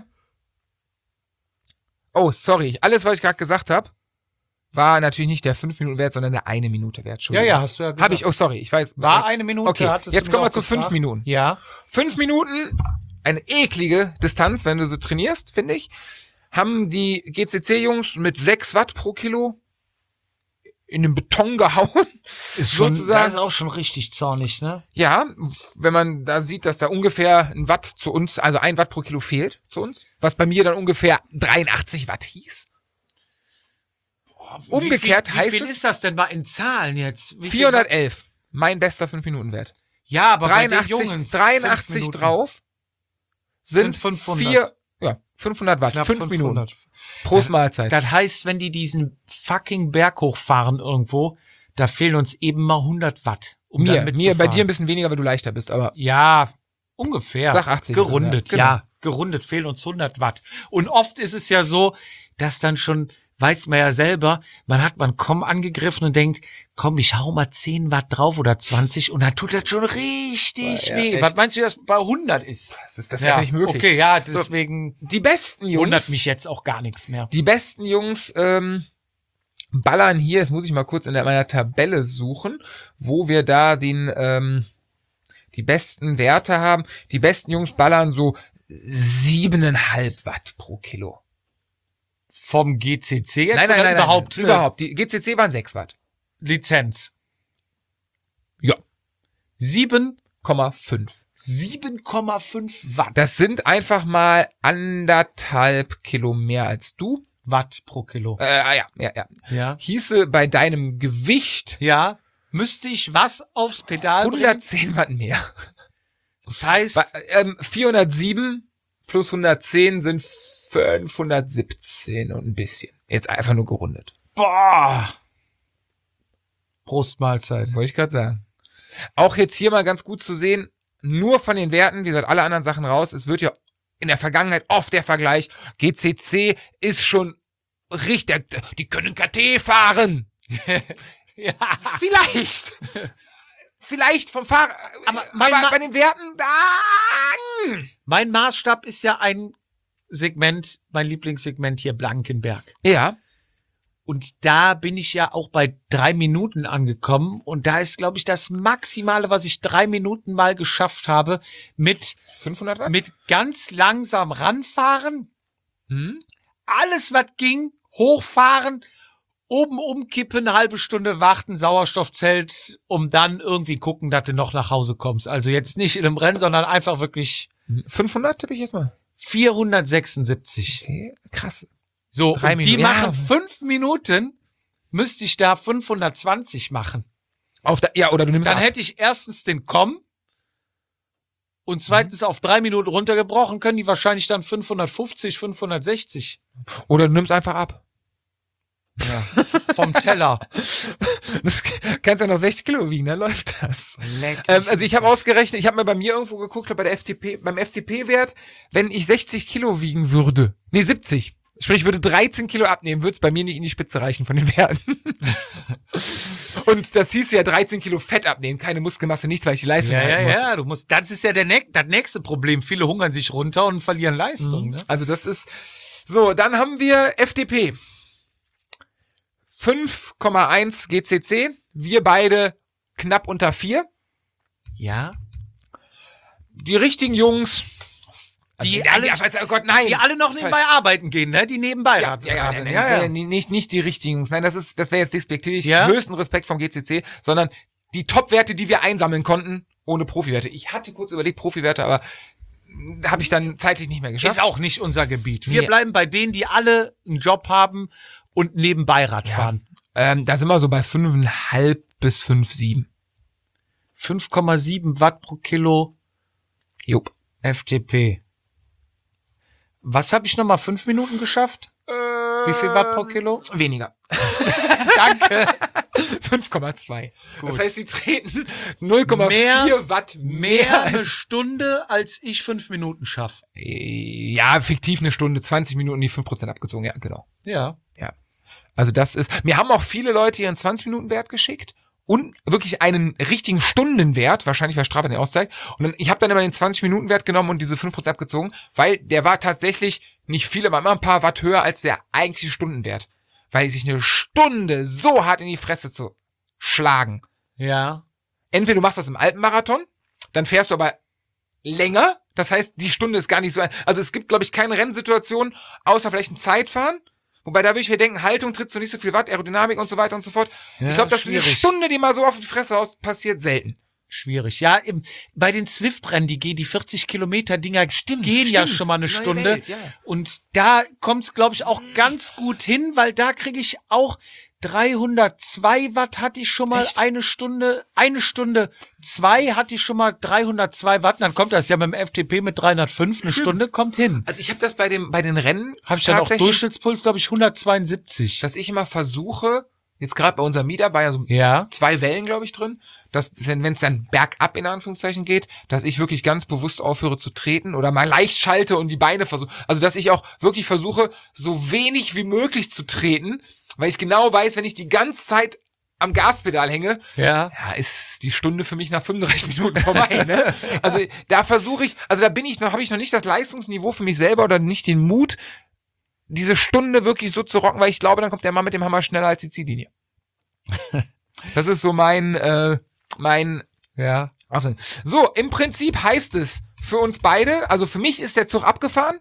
oh, sorry, alles, was ich gerade gesagt habe, war natürlich nicht der fünf Minuten Wert, sondern der eine Minute Wert. Ja, Entschuldigung. ja, hast du ja gesagt. Habe ich, oh sorry, ich weiß. War eine Minute. Okay, hattest jetzt du kommen mir wir auch zu fünf gefragt. Minuten. Ja. Fünf Minuten, eine eklige Distanz, wenn du so trainierst, finde ich, haben die G C C-Jungs mit sechs Watt pro Kilo in den Beton gehauen. Ist schon, sozusagen. das ist auch schon richtig zornig, ne? Ja, wenn man da sieht, dass da ungefähr ein Watt zu uns, also ein Watt pro Kilo fehlt zu uns, was bei mir dann ungefähr dreiundachtzig Watt hieß. Umgekehrt wie viel, heißt wie viel es ist das denn mal in Zahlen jetzt? Wie viel- vierhundertelf, mein bester fünf Minuten Wert. Ja, aber bei den dreiundachtzig, Jungs. dreiundachtzig fünf Minuten. drauf sind, Sind fünfhundert. vier, ja, fünfhundert Watt, Knapp fünf fünfhundert. Minuten pro Mahlzeit. Das heißt, wenn die diesen fucking Berg hochfahren irgendwo, da fehlen uns eben mal hundert Watt. Um mir, dann mir, mitzufahren. bei dir ein bisschen weniger, weil du leichter bist, aber Ja, ungefähr. Sag achtzig. Gerundet, Genau. ja. Gerundet fehlen uns hundert Watt. Und oft ist es ja so, dass dann schon, weiß man ja selber, man hat man komm angegriffen und denkt, komm, ich hau mal zehn Watt drauf oder zwanzig und dann tut das schon richtig Ja, weh. echt. Was meinst du, das bei hundert ist? das ist das ist ja nicht möglich. Okay, ja, deswegen Die besten Jungs, wundert mich jetzt auch gar nichts mehr. die besten Jungs ähm, ballern hier, jetzt muss ich mal kurz in der, meiner Tabelle suchen, wo wir da den ähm, die besten Werte haben. Die besten Jungs ballern so siebeneinhalb Watt pro Kilo. Vom G C C jetzt Nein, nein, oder nein, überhaupt? nein, äh, überhaupt. Die G C C waren sechs Watt. Lizenz. Ja. sieben Komma fünf. sieben Komma fünf Watt. Das sind einfach mal anderthalb Kilo mehr als du. Watt pro Kilo. Äh, ah, ja, ja, ja. Ja. Hieße bei deinem Gewicht Ja. Müsste ich was aufs Pedal bringen? hundertzehn Watt mehr. Das heißt, Ba- ähm, vierhundertsieben plus hundertzehn sind fünfhundertsiebzehn und ein bisschen. Jetzt einfach nur gerundet. boah. Brustmahlzeit. Wollte ich gerade sagen. Auch jetzt hier mal ganz gut zu sehen, nur von den Werten, wie gesagt, alle anderen Sachen raus. Es wird ja in der Vergangenheit oft der Vergleich, G C C ist schon richtig, die können K T fahren. Ja. Vielleicht. Vielleicht vom Fahrer. Aber mein aber Ma- bei den Werten, da. Mein Maßstab ist ja ein Segment, mein Lieblingssegment hier, Blankenberg. Ja. Und da bin ich ja auch bei drei Minuten angekommen. Und da ist, glaube ich, das Maximale, was ich drei Minuten mal geschafft habe, mit, fünfhundert Watt? mit ganz langsam ranfahren. Hm? Alles, was ging, hochfahren, oben umkippen, eine halbe Stunde warten, Sauerstoffzelt, um dann irgendwie gucken, dass du noch nach Hause kommst. Also jetzt nicht in einem Rennen, sondern einfach wirklich fünfhundert tippe ich jetzt mal. vierhundertsechsundsiebzig. Okay, krass. So, Drei und die Minuten. machen Ja. fünf Minuten, müsste ich da fünfhundertzwanzig machen. Auf der, ja, oder du nimmst Dann ab. hätte ich erstens den Komm und zweitens auf drei Minuten runtergebrochen, können die wahrscheinlich dann fünfhundertfünfzig, fünfhundertsechzig Oder du nimmst einfach ab. ja, vom Teller. Das kannst ja noch sechzig Kilo wiegen, dann läuft das. Leck Ähm, mich also ich am habe ausgerechnet, ich habe mir bei mir irgendwo geguckt, bei der F T P, beim F T P-Wert, wenn ich sechzig Kilo wiegen würde, nee, siebzig, sprich, ich würde dreizehn Kilo abnehmen, würde es bei mir nicht in die Spitze reichen von den Werten. Und das hieß ja dreizehn Kilo Fett abnehmen, keine Muskelmasse, nichts, weil ich die Leistung Ja, ja, halten muss. ja, du musst, das ist ja der ne das nächste Problem. Viele hungern sich runter und verlieren Leistung, ne? Also das ist, so, dann haben wir F T P. fünf Komma eins G C C, wir beide knapp unter vier. Ja. Die richtigen Jungs, Die also, alle- ja, also, oh Gott, nein. Die alle noch nebenbei arbeiten gehen, ne? Die nebenbei Ja, raten. ja, ja, raten. nein, ja, nein, ja. nein, nicht, nicht die richtigen Jungs. Nein, das ist, das wäre jetzt despektierlich. Ja? Höchsten Respekt vom G C C, sondern die Top-Werte, die wir einsammeln konnten, ohne Profiwerte. Ich hatte kurz überlegt Profiwerte, aber da habe ich dann zeitlich nicht mehr geschafft. Ist auch nicht unser Gebiet. Wir Nee. bleiben bei denen, die alle einen Job haben und nebenbei Rad Ja. fahren. Ähm, da sind wir so bei fünfeinhalb bis fünf, sieben. fünf Komma sieben Watt pro Kilo Jupp. F T P. Was habe ich nochmal fünf Minuten geschafft? Wie viel Watt pro Kilo? Weniger. Danke. fünf Komma zwei. Gut. Das heißt, sie treten null Komma vier Mehr- Watt mehr. Mehr eine als, Stunde, als ich fünf Minuten schaffe. ja, fiktiv eine Stunde, zwanzig Minuten, die fünf Prozent abgezogen. Ja, genau. Ja. Ja. Also das ist, mir haben auch viele Leute ihren zwanzig Minuten Wert geschickt und wirklich einen richtigen Stundenwert, wahrscheinlich weil Strava den auszeigt. Und dann, ich habe dann immer den zwanzig-Minuten-Wert genommen und diese fünf Prozent abgezogen, weil der war tatsächlich nicht viel, aber immer ein paar Watt höher als der eigentliche Stundenwert. Weil sich eine Stunde so hart in die Fresse zu schlagen. Ja. Entweder du machst das im Alpenmarathon, dann fährst du aber länger. Das heißt, die Stunde ist gar nicht so... Also es gibt, glaube ich, keine Rennsituation, außer vielleicht ein Zeitfahren. Wobei da würde ich mir denken, Haltung trittst du nicht so viel Watt, Aerodynamik und so weiter und so fort. Ja, ich glaube, dass eine schwierig. Stunde, die mal so auf die Fresse haust, passiert selten. Schwierig. Ja, im, bei den Zwift-Rennen, die gehen, die vierzig Kilometer Dinger Stimmt, gehen ja stimmt. schon mal eine Die neue Stunde. Welt, ja. Und da kommt's, glaube ich, auch ganz gut hin, weil da kriege ich auch dreihundertzwei Watt hatte ich schon mal Echt? eine Stunde, eine Stunde zwei hatte ich schon mal dreihundertzwei Watt. Dann kommt das ja mit dem F T P mit dreihundertfünf, eine Stunde kommt hin. Also ich habe das bei dem bei den Rennen Habe ich dann auch tatsächlich, Durchschnittspuls, glaube ich, hundertzweiundsiebzig. dass ich immer versuche, jetzt gerade bei unserem Meetup war ja so Ja. zwei Wellen, glaube ich, drin, dass wenn es dann bergab in Anführungszeichen geht, dass ich wirklich ganz bewusst aufhöre zu treten oder mal leicht schalte und die Beine versuche. Also dass ich auch wirklich versuche, so wenig wie möglich zu treten, weil ich genau weiß, wenn ich die ganze Zeit am Gaspedal hänge, Ja. ja, ist die Stunde für mich nach fünfunddreißig Minuten vorbei, ne? Also da versuche ich, also da bin ich noch, habe ich noch nicht das Leistungsniveau für mich selber oder nicht den Mut, diese Stunde wirklich so zu rocken, weil ich glaube, dann kommt der Mann mit dem Hammer schneller als die Ziellinie. Das ist so mein, äh, mein, Ja. so, im Prinzip heißt es für uns beide, also für mich ist der Zug abgefahren.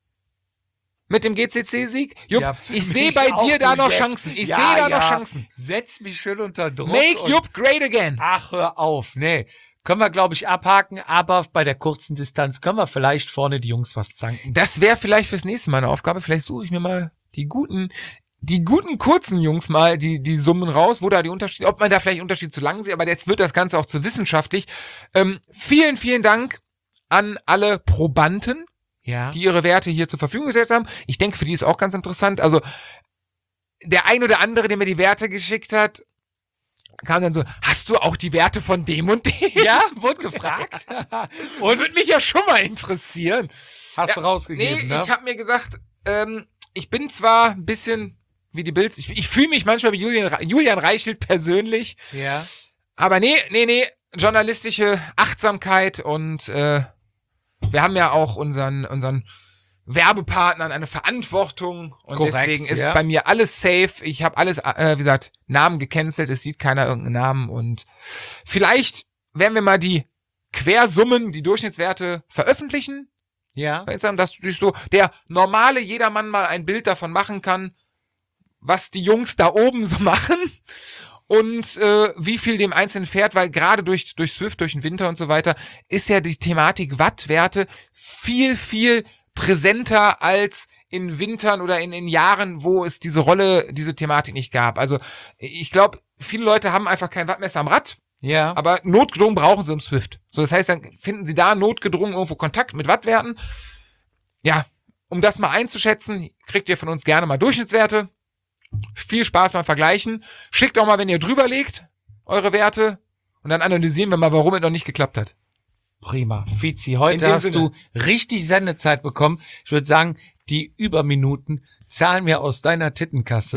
Mit dem G C C-Sieg. Jupp, Ja, für ich sehe mich bei auch, dir da du noch Jack. Chancen. Ich Ja, sehe da ja. noch Chancen. Setz mich schön unter Druck. Make und- Jupp great again. Ach, hör auf. Nee. Können wir, glaube ich, abhaken, aber bei der kurzen Distanz können wir vielleicht vorne die Jungs was zanken. Das wäre vielleicht fürs nächste Mal eine Aufgabe. Vielleicht suche ich mir mal die guten, die guten kurzen Jungs mal, die, die Summen raus, wo da die Unterschiede, ob man da vielleicht Unterschied zu lang sieht, aber jetzt wird das Ganze auch zu wissenschaftlich. Ähm, vielen, vielen Dank an alle Probanden, Ja. die ihre Werte hier zur Verfügung gesetzt haben. Ich denke, für die ist auch ganz interessant. Also, der ein oder andere, der mir die Werte geschickt hat, kam dann so, hast du auch die Werte von dem und dem? Ja, wurde gefragt. Und würde mich ja schon mal interessieren. Hast Ja, du rausgegeben, Nee, ne? ich habe mir gesagt, ähm, ich bin zwar ein bisschen wie die Bills, ich, ich fühle mich manchmal wie Julian, Re- Julian Reichelt persönlich, Ja. aber nee, nee, nee, journalistische Achtsamkeit und äh, wir haben ja auch unseren, unseren Werbepartnern eine Verantwortung und Korrekt, deswegen ist ja. bei mir alles safe. Ich habe alles, äh, wie gesagt, Namen gecancelt, es sieht keiner irgendeinen Namen und vielleicht werden wir mal die Quersummen, die Durchschnittswerte veröffentlichen. Ja. Bei Instagram, dass sich so der normale jedermann mal ein Bild davon machen kann, was die Jungs da oben so machen und äh, wie viel dem Einzelnen fährt, weil gerade durch durch Swift, durch den Winter und so weiter, ist ja die Thematik Wattwerte viel, viel präsenter als in Wintern oder in, in Jahren, wo es diese Rolle, diese Thematik nicht gab. Also ich glaube, viele Leute haben einfach kein Wattmesser am Rad, Ja. aber notgedrungen brauchen sie im Swift. So, das heißt, dann finden sie da notgedrungen irgendwo Kontakt mit Wattwerten. Ja, um das mal einzuschätzen, kriegt ihr von uns gerne mal Durchschnittswerte. Viel Spaß beim Vergleichen. Schickt auch mal, wenn ihr drüber legt, eure Werte. Und dann analysieren wir mal, warum es noch nicht geklappt hat. Prima. Fizi, In heute dem hast Sinne. du richtig Sendezeit bekommen. Ich würde sagen, die Überminuten zahlen wir aus deiner Tittenkasse.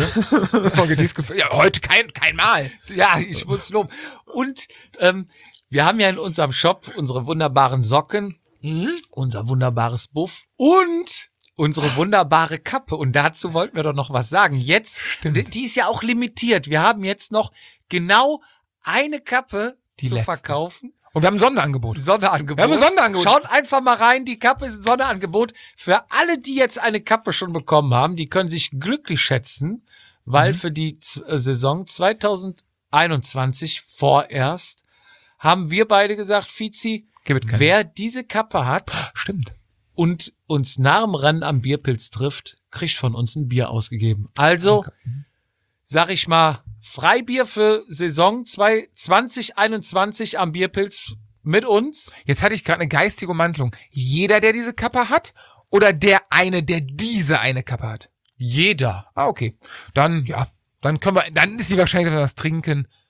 Ja, heute kein, kein Mal. Ja, ich muss loben. Und ähm, wir haben ja in unserem Shop unsere wunderbaren Socken, Mhm. unser wunderbares Buff und unsere wunderbare Kappe. Und dazu wollten wir doch noch was sagen. Jetzt, die, die ist ja auch limitiert. Wir haben jetzt noch genau eine Kappe Die zu letzte. verkaufen. Und wir haben ein Sonderangebot. Sonderangebot. Wir haben ein Sonderangebot. Schaut einfach mal rein, die Kappe ist ein Sonderangebot. Für alle, die jetzt eine Kappe schon bekommen haben, die können sich glücklich schätzen, weil Mhm. für die Z- äh, Saison zweitausendeinundzwanzig vorerst haben wir beide gesagt, Fizi, Gib es keinen. wer diese Kappe hat Stimmt. und uns nach dem Rennen am Bierpilz trifft, kriegt von uns ein Bier ausgegeben. Also, sag ich mal, Freibier für Saison zwei- zwanzig einundzwanzig am Bierpilz mit uns. Jetzt hatte ich gerade eine geistige Umwandlung. Jeder, der diese Kappe hat, oder der eine, der diese eine Kappe hat? Jeder. Ah, okay. Dann, ja, dann können wir, dann ist die Wahrscheinlichkeit, dass wir was trinken,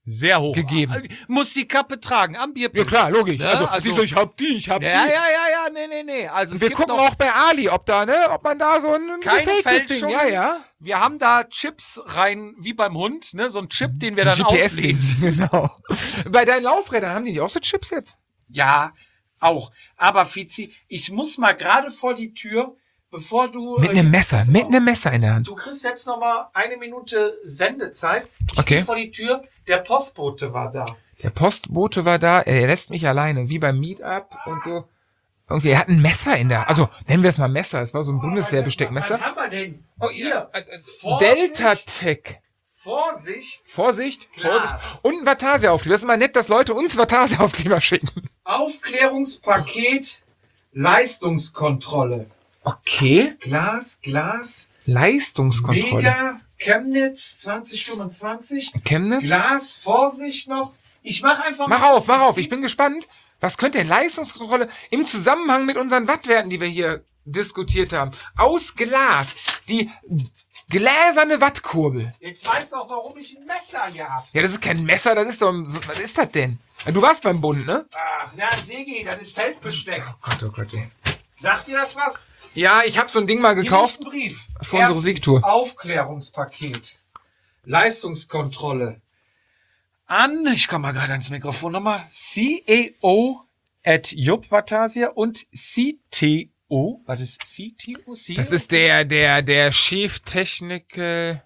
sehr hoch gegeben. Muss die Kappe tragen am Bierpilz. Ja klar, logisch. Ne? Also, Also- siehst du, ich hab die, ich hab Ja, die. ja, ja, ja, nee, nee, nee. Also es Wir gibt gucken noch auch bei Ali, ob da, ne, ob man da so ein keine gefaktes Ding, Fälschungen. ja, ja. Wir haben da Chips rein, wie beim Hund, ne? So ein Chip, den wir dann G P S auslesen. -Ding, genau. Bei deinen Laufrädern haben die nicht auch so Chips jetzt? Ja, auch. Aber Fizi, ich muss mal gerade vor die Tür, bevor du... Mit äh, einem Messer, jetzt- mit einem Messer in der Hand. Du kriegst jetzt noch mal eine Minute Sendezeit. Ich Okay. gehe vor die Tür. Der Postbote war da. Der Postbote war da, er lässt mich alleine, wie beim Meetup und so. Irgendwie, er hat ein Messer in der, also nennen wir es mal Messer, es war so ein Was Bundeswehrbesteckmesser. haben wir denn? Oh, Hier. Vorsicht. Delta Tech. Vorsicht. Vorsicht, Glas. Vorsicht. Und ein Vatasia-Aufkleber. Das ist immer nett, dass Leute uns Vatasia-Aufkleber schicken. Aufklärungspaket. Leistungskontrolle. Okay. Glas, Glas. Leistungskontrolle. Mega. Chemnitz zwanzig fünfundzwanzig. Chemnitz? Glas, Vorsicht noch. Ich mach einfach Mach mal auf, mach auf. Ich bin gespannt. Was könnte denn Leistungskontrolle im Zusammenhang mit unseren Wattwerten, die wir hier diskutiert haben? Aus Glas. Die gläserne Wattkurbel. Jetzt weißt du auch, warum ich ein Messer gehabt. Ja, das ist kein Messer, das ist so ein, so, was ist das denn? Du warst beim Bund, ne? Ach, na, Segi, das ist Feldbesteck. Oh Gott, oh Gott, ey. Sagt dir das was? Ja, ich habe so ein Ding mal gekauft. Hier liegt ein Brief. für unsere Erstens, Siegtour. Aufklärungspaket. Leistungskontrolle. An, ich komme mal gerade ans Mikrofon nochmal, C E O at Jupp Vatasia und C T O. Was ist C T O? C E O? Das ist der, der, der Chief Technical...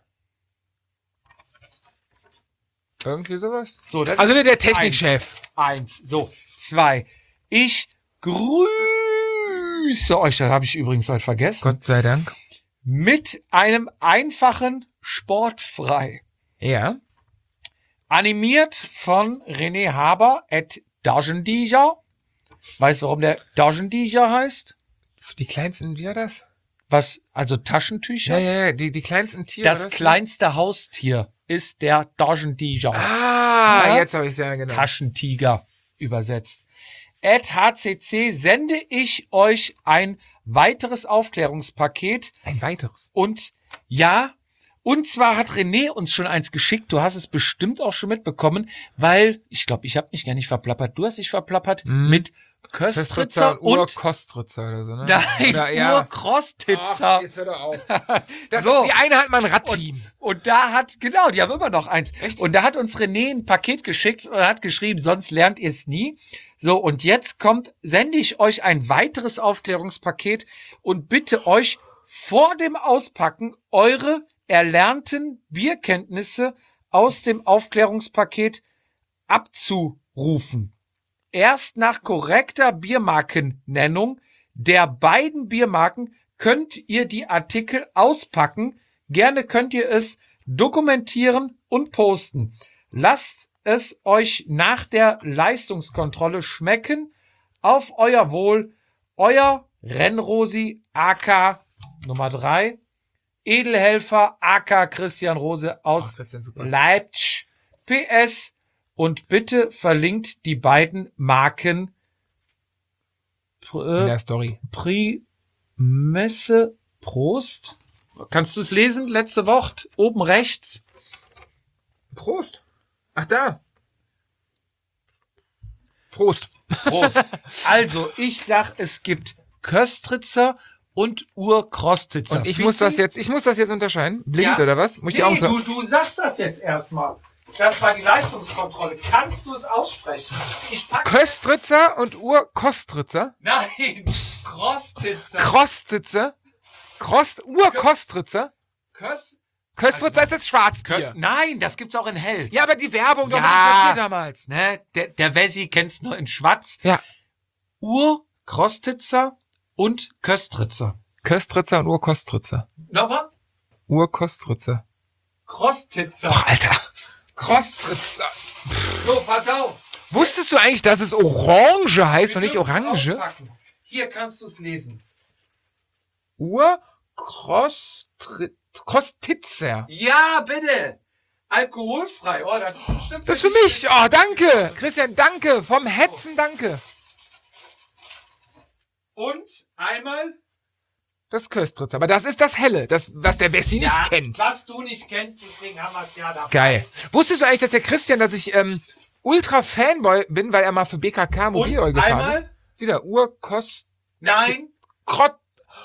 Irgendwie sowas? so, das Also ist der Technikchef. Eins. So, zwei. Ich grüße euch, das habe ich übrigens heute vergessen, Gott sei Dank. mit einem einfachen Sportfrei. Ja. Animiert von René Haber at Dagendija. Weißt du, warum der Dagendija heißt? Die kleinsten, wie war das? Was, also Taschentücher? Ja, ja, ja, die, die kleinsten Tiere. Das war das? kleinste Haustier ist der Dagendija. Ah, Ja. jetzt habe ich es ja genau. Taschentiger übersetzt. At H C C sende ich euch ein weiteres Aufklärungspaket. Ein weiteres. Und ja, und zwar hat René uns schon eins geschickt. Du hast es bestimmt auch schon mitbekommen, weil, ich glaube, ich habe mich gar nicht verplappert. Du hast dich verplappert Mhm. mit Köstritzer und... Urkostritzer oder so, ne? Nein, Oder, ja. Urkrostitzer. Ach, jetzt hör doch auf. Das, So. Die eine hat mal ein Radteam. Und da hat, genau, die haben immer noch eins. Echt? Und da hat uns René ein Paket geschickt und hat geschrieben, sonst lernt ihr es nie. So, und jetzt kommt, sende ich euch ein weiteres Aufklärungspaket und bitte euch vor dem Auspacken eure erlernten Bierkenntnisse aus dem Aufklärungspaket abzurufen. Erst nach korrekter Biermarkennennung der beiden Biermarken könnt ihr die Artikel auspacken. Gerne könnt ihr es dokumentieren und posten. Lasst es euch nach der Leistungskontrolle schmecken. Auf euer Wohl. Euer Rennrosi A K Nummer drei. Edelhelfer A K Christian Rose aus Ach, Christian, super. Leipzig. P S. Und bitte verlinkt die beiden Marken In äh, der Story. Primesse Prost. Kannst du es lesen? Letzte Wort. Oben rechts. Prost. Ach, da. Prost. Prost. Also, ich sag, es gibt Köstritzer und Urkrostitzer. Und ich muss das jetzt, ich muss das jetzt unterscheiden. Blind Ja. oder was? Muss ich die Nee, Augen du, zu? du sagst das jetzt erstmal. Das war die Leistungskontrolle. Kannst du es aussprechen? Ich pack... Köstritzer und Urkostritzer. Nein, Krostitzer. Krostitzer. Krost, Urkostritzer. Kös... Köstritzer ist das Schwarzbier. Nein, das gibt's auch in hell. Ja, aber die Werbung doch Ja. mal Papier damals. Ne, der, der Wessi kennt's nur in Schwarz. Ja. Urkrostitzer und Köstritzer. Köstritzer und Urkostritzer. Nochmal? Urkostritzer. Krostitzer. Ach, Alter. Krostritzer. So, pass auf. Wusstest du eigentlich, dass es Orange heißt und nicht Wir dürfen's Orange? auspacken. Hier kannst du es lesen. Urkostitzer. Ja, bitte. Alkoholfrei. Oh, das ist bestimmt Das ist für mich. Oh, danke. Christian, danke. Vom Hetzen, danke. Und einmal Das Köstritz. Aber das ist das Helle, das, was der Wessi Ja, nicht kennt. was du nicht kennst, deswegen haben wir es ja dabei. Geil. Wusstest du eigentlich, dass der Christian, dass ich ähm, Ultra-Fanboy bin, weil er mal für B K K Mobil gefahren einmal? ist? Wieder Urkost... Nein. Krott...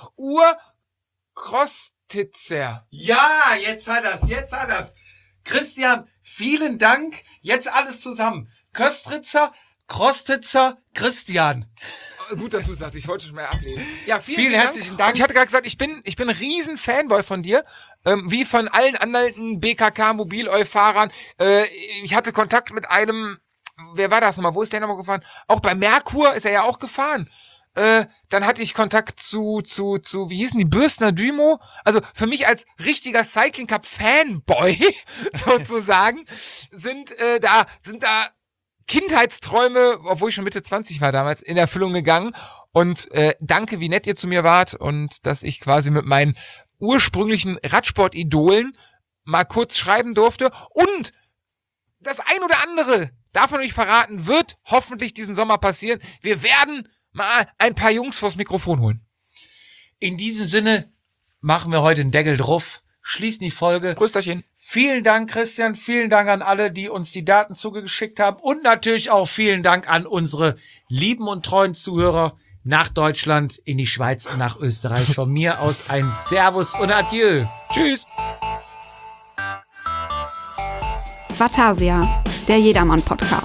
Urkrostitzer. Ja, jetzt hat er's, jetzt hat er's. Christian, vielen Dank. Jetzt alles zusammen. Köstritzer, Krostitzer, Christian. Gut, dass du sagst. Ich wollte schon mal ablesen. Ja, vielen, Vielen vielen herzlichen Dank. Und ich hatte gerade gesagt, ich bin, ich bin ein riesen Fanboy von dir, ähm, wie von allen anderen B K K Mobil-Eu-Fahrern. Äh, ich hatte Kontakt mit einem, wer war das nochmal? Wo ist der nochmal gefahren? Auch bei Merkur ist er ja auch gefahren. Äh, dann hatte ich Kontakt zu, zu, zu, wie hießen die, Bürstner Dymo. Also für mich als richtiger Cycling Cup Fanboy, sozusagen, sind äh, da, sind da Kindheitsträume, obwohl ich schon Mitte zwanzig war damals, in Erfüllung gegangen. Und äh, danke, wie nett ihr zu mir wart und dass ich quasi mit meinen ursprünglichen Radsport-Idolen mal kurz schreiben durfte. Und das ein oder andere, davon euch verraten, wird hoffentlich diesen Sommer passieren. Wir werden mal ein paar Jungs vors Mikrofon holen. In diesem Sinne machen wir heute den Deckel drauf, schließen die Folge. Grüßterchen. Vielen Dank, Christian. Vielen Dank an alle, die uns die Daten zugeschickt haben. Und natürlich auch vielen Dank an unsere lieben und treuen Zuhörer nach Deutschland, in die Schweiz und nach Österreich. Von mir aus ein Servus und Adieu. Tschüss. Vatasia, der Jedermann-Podcast.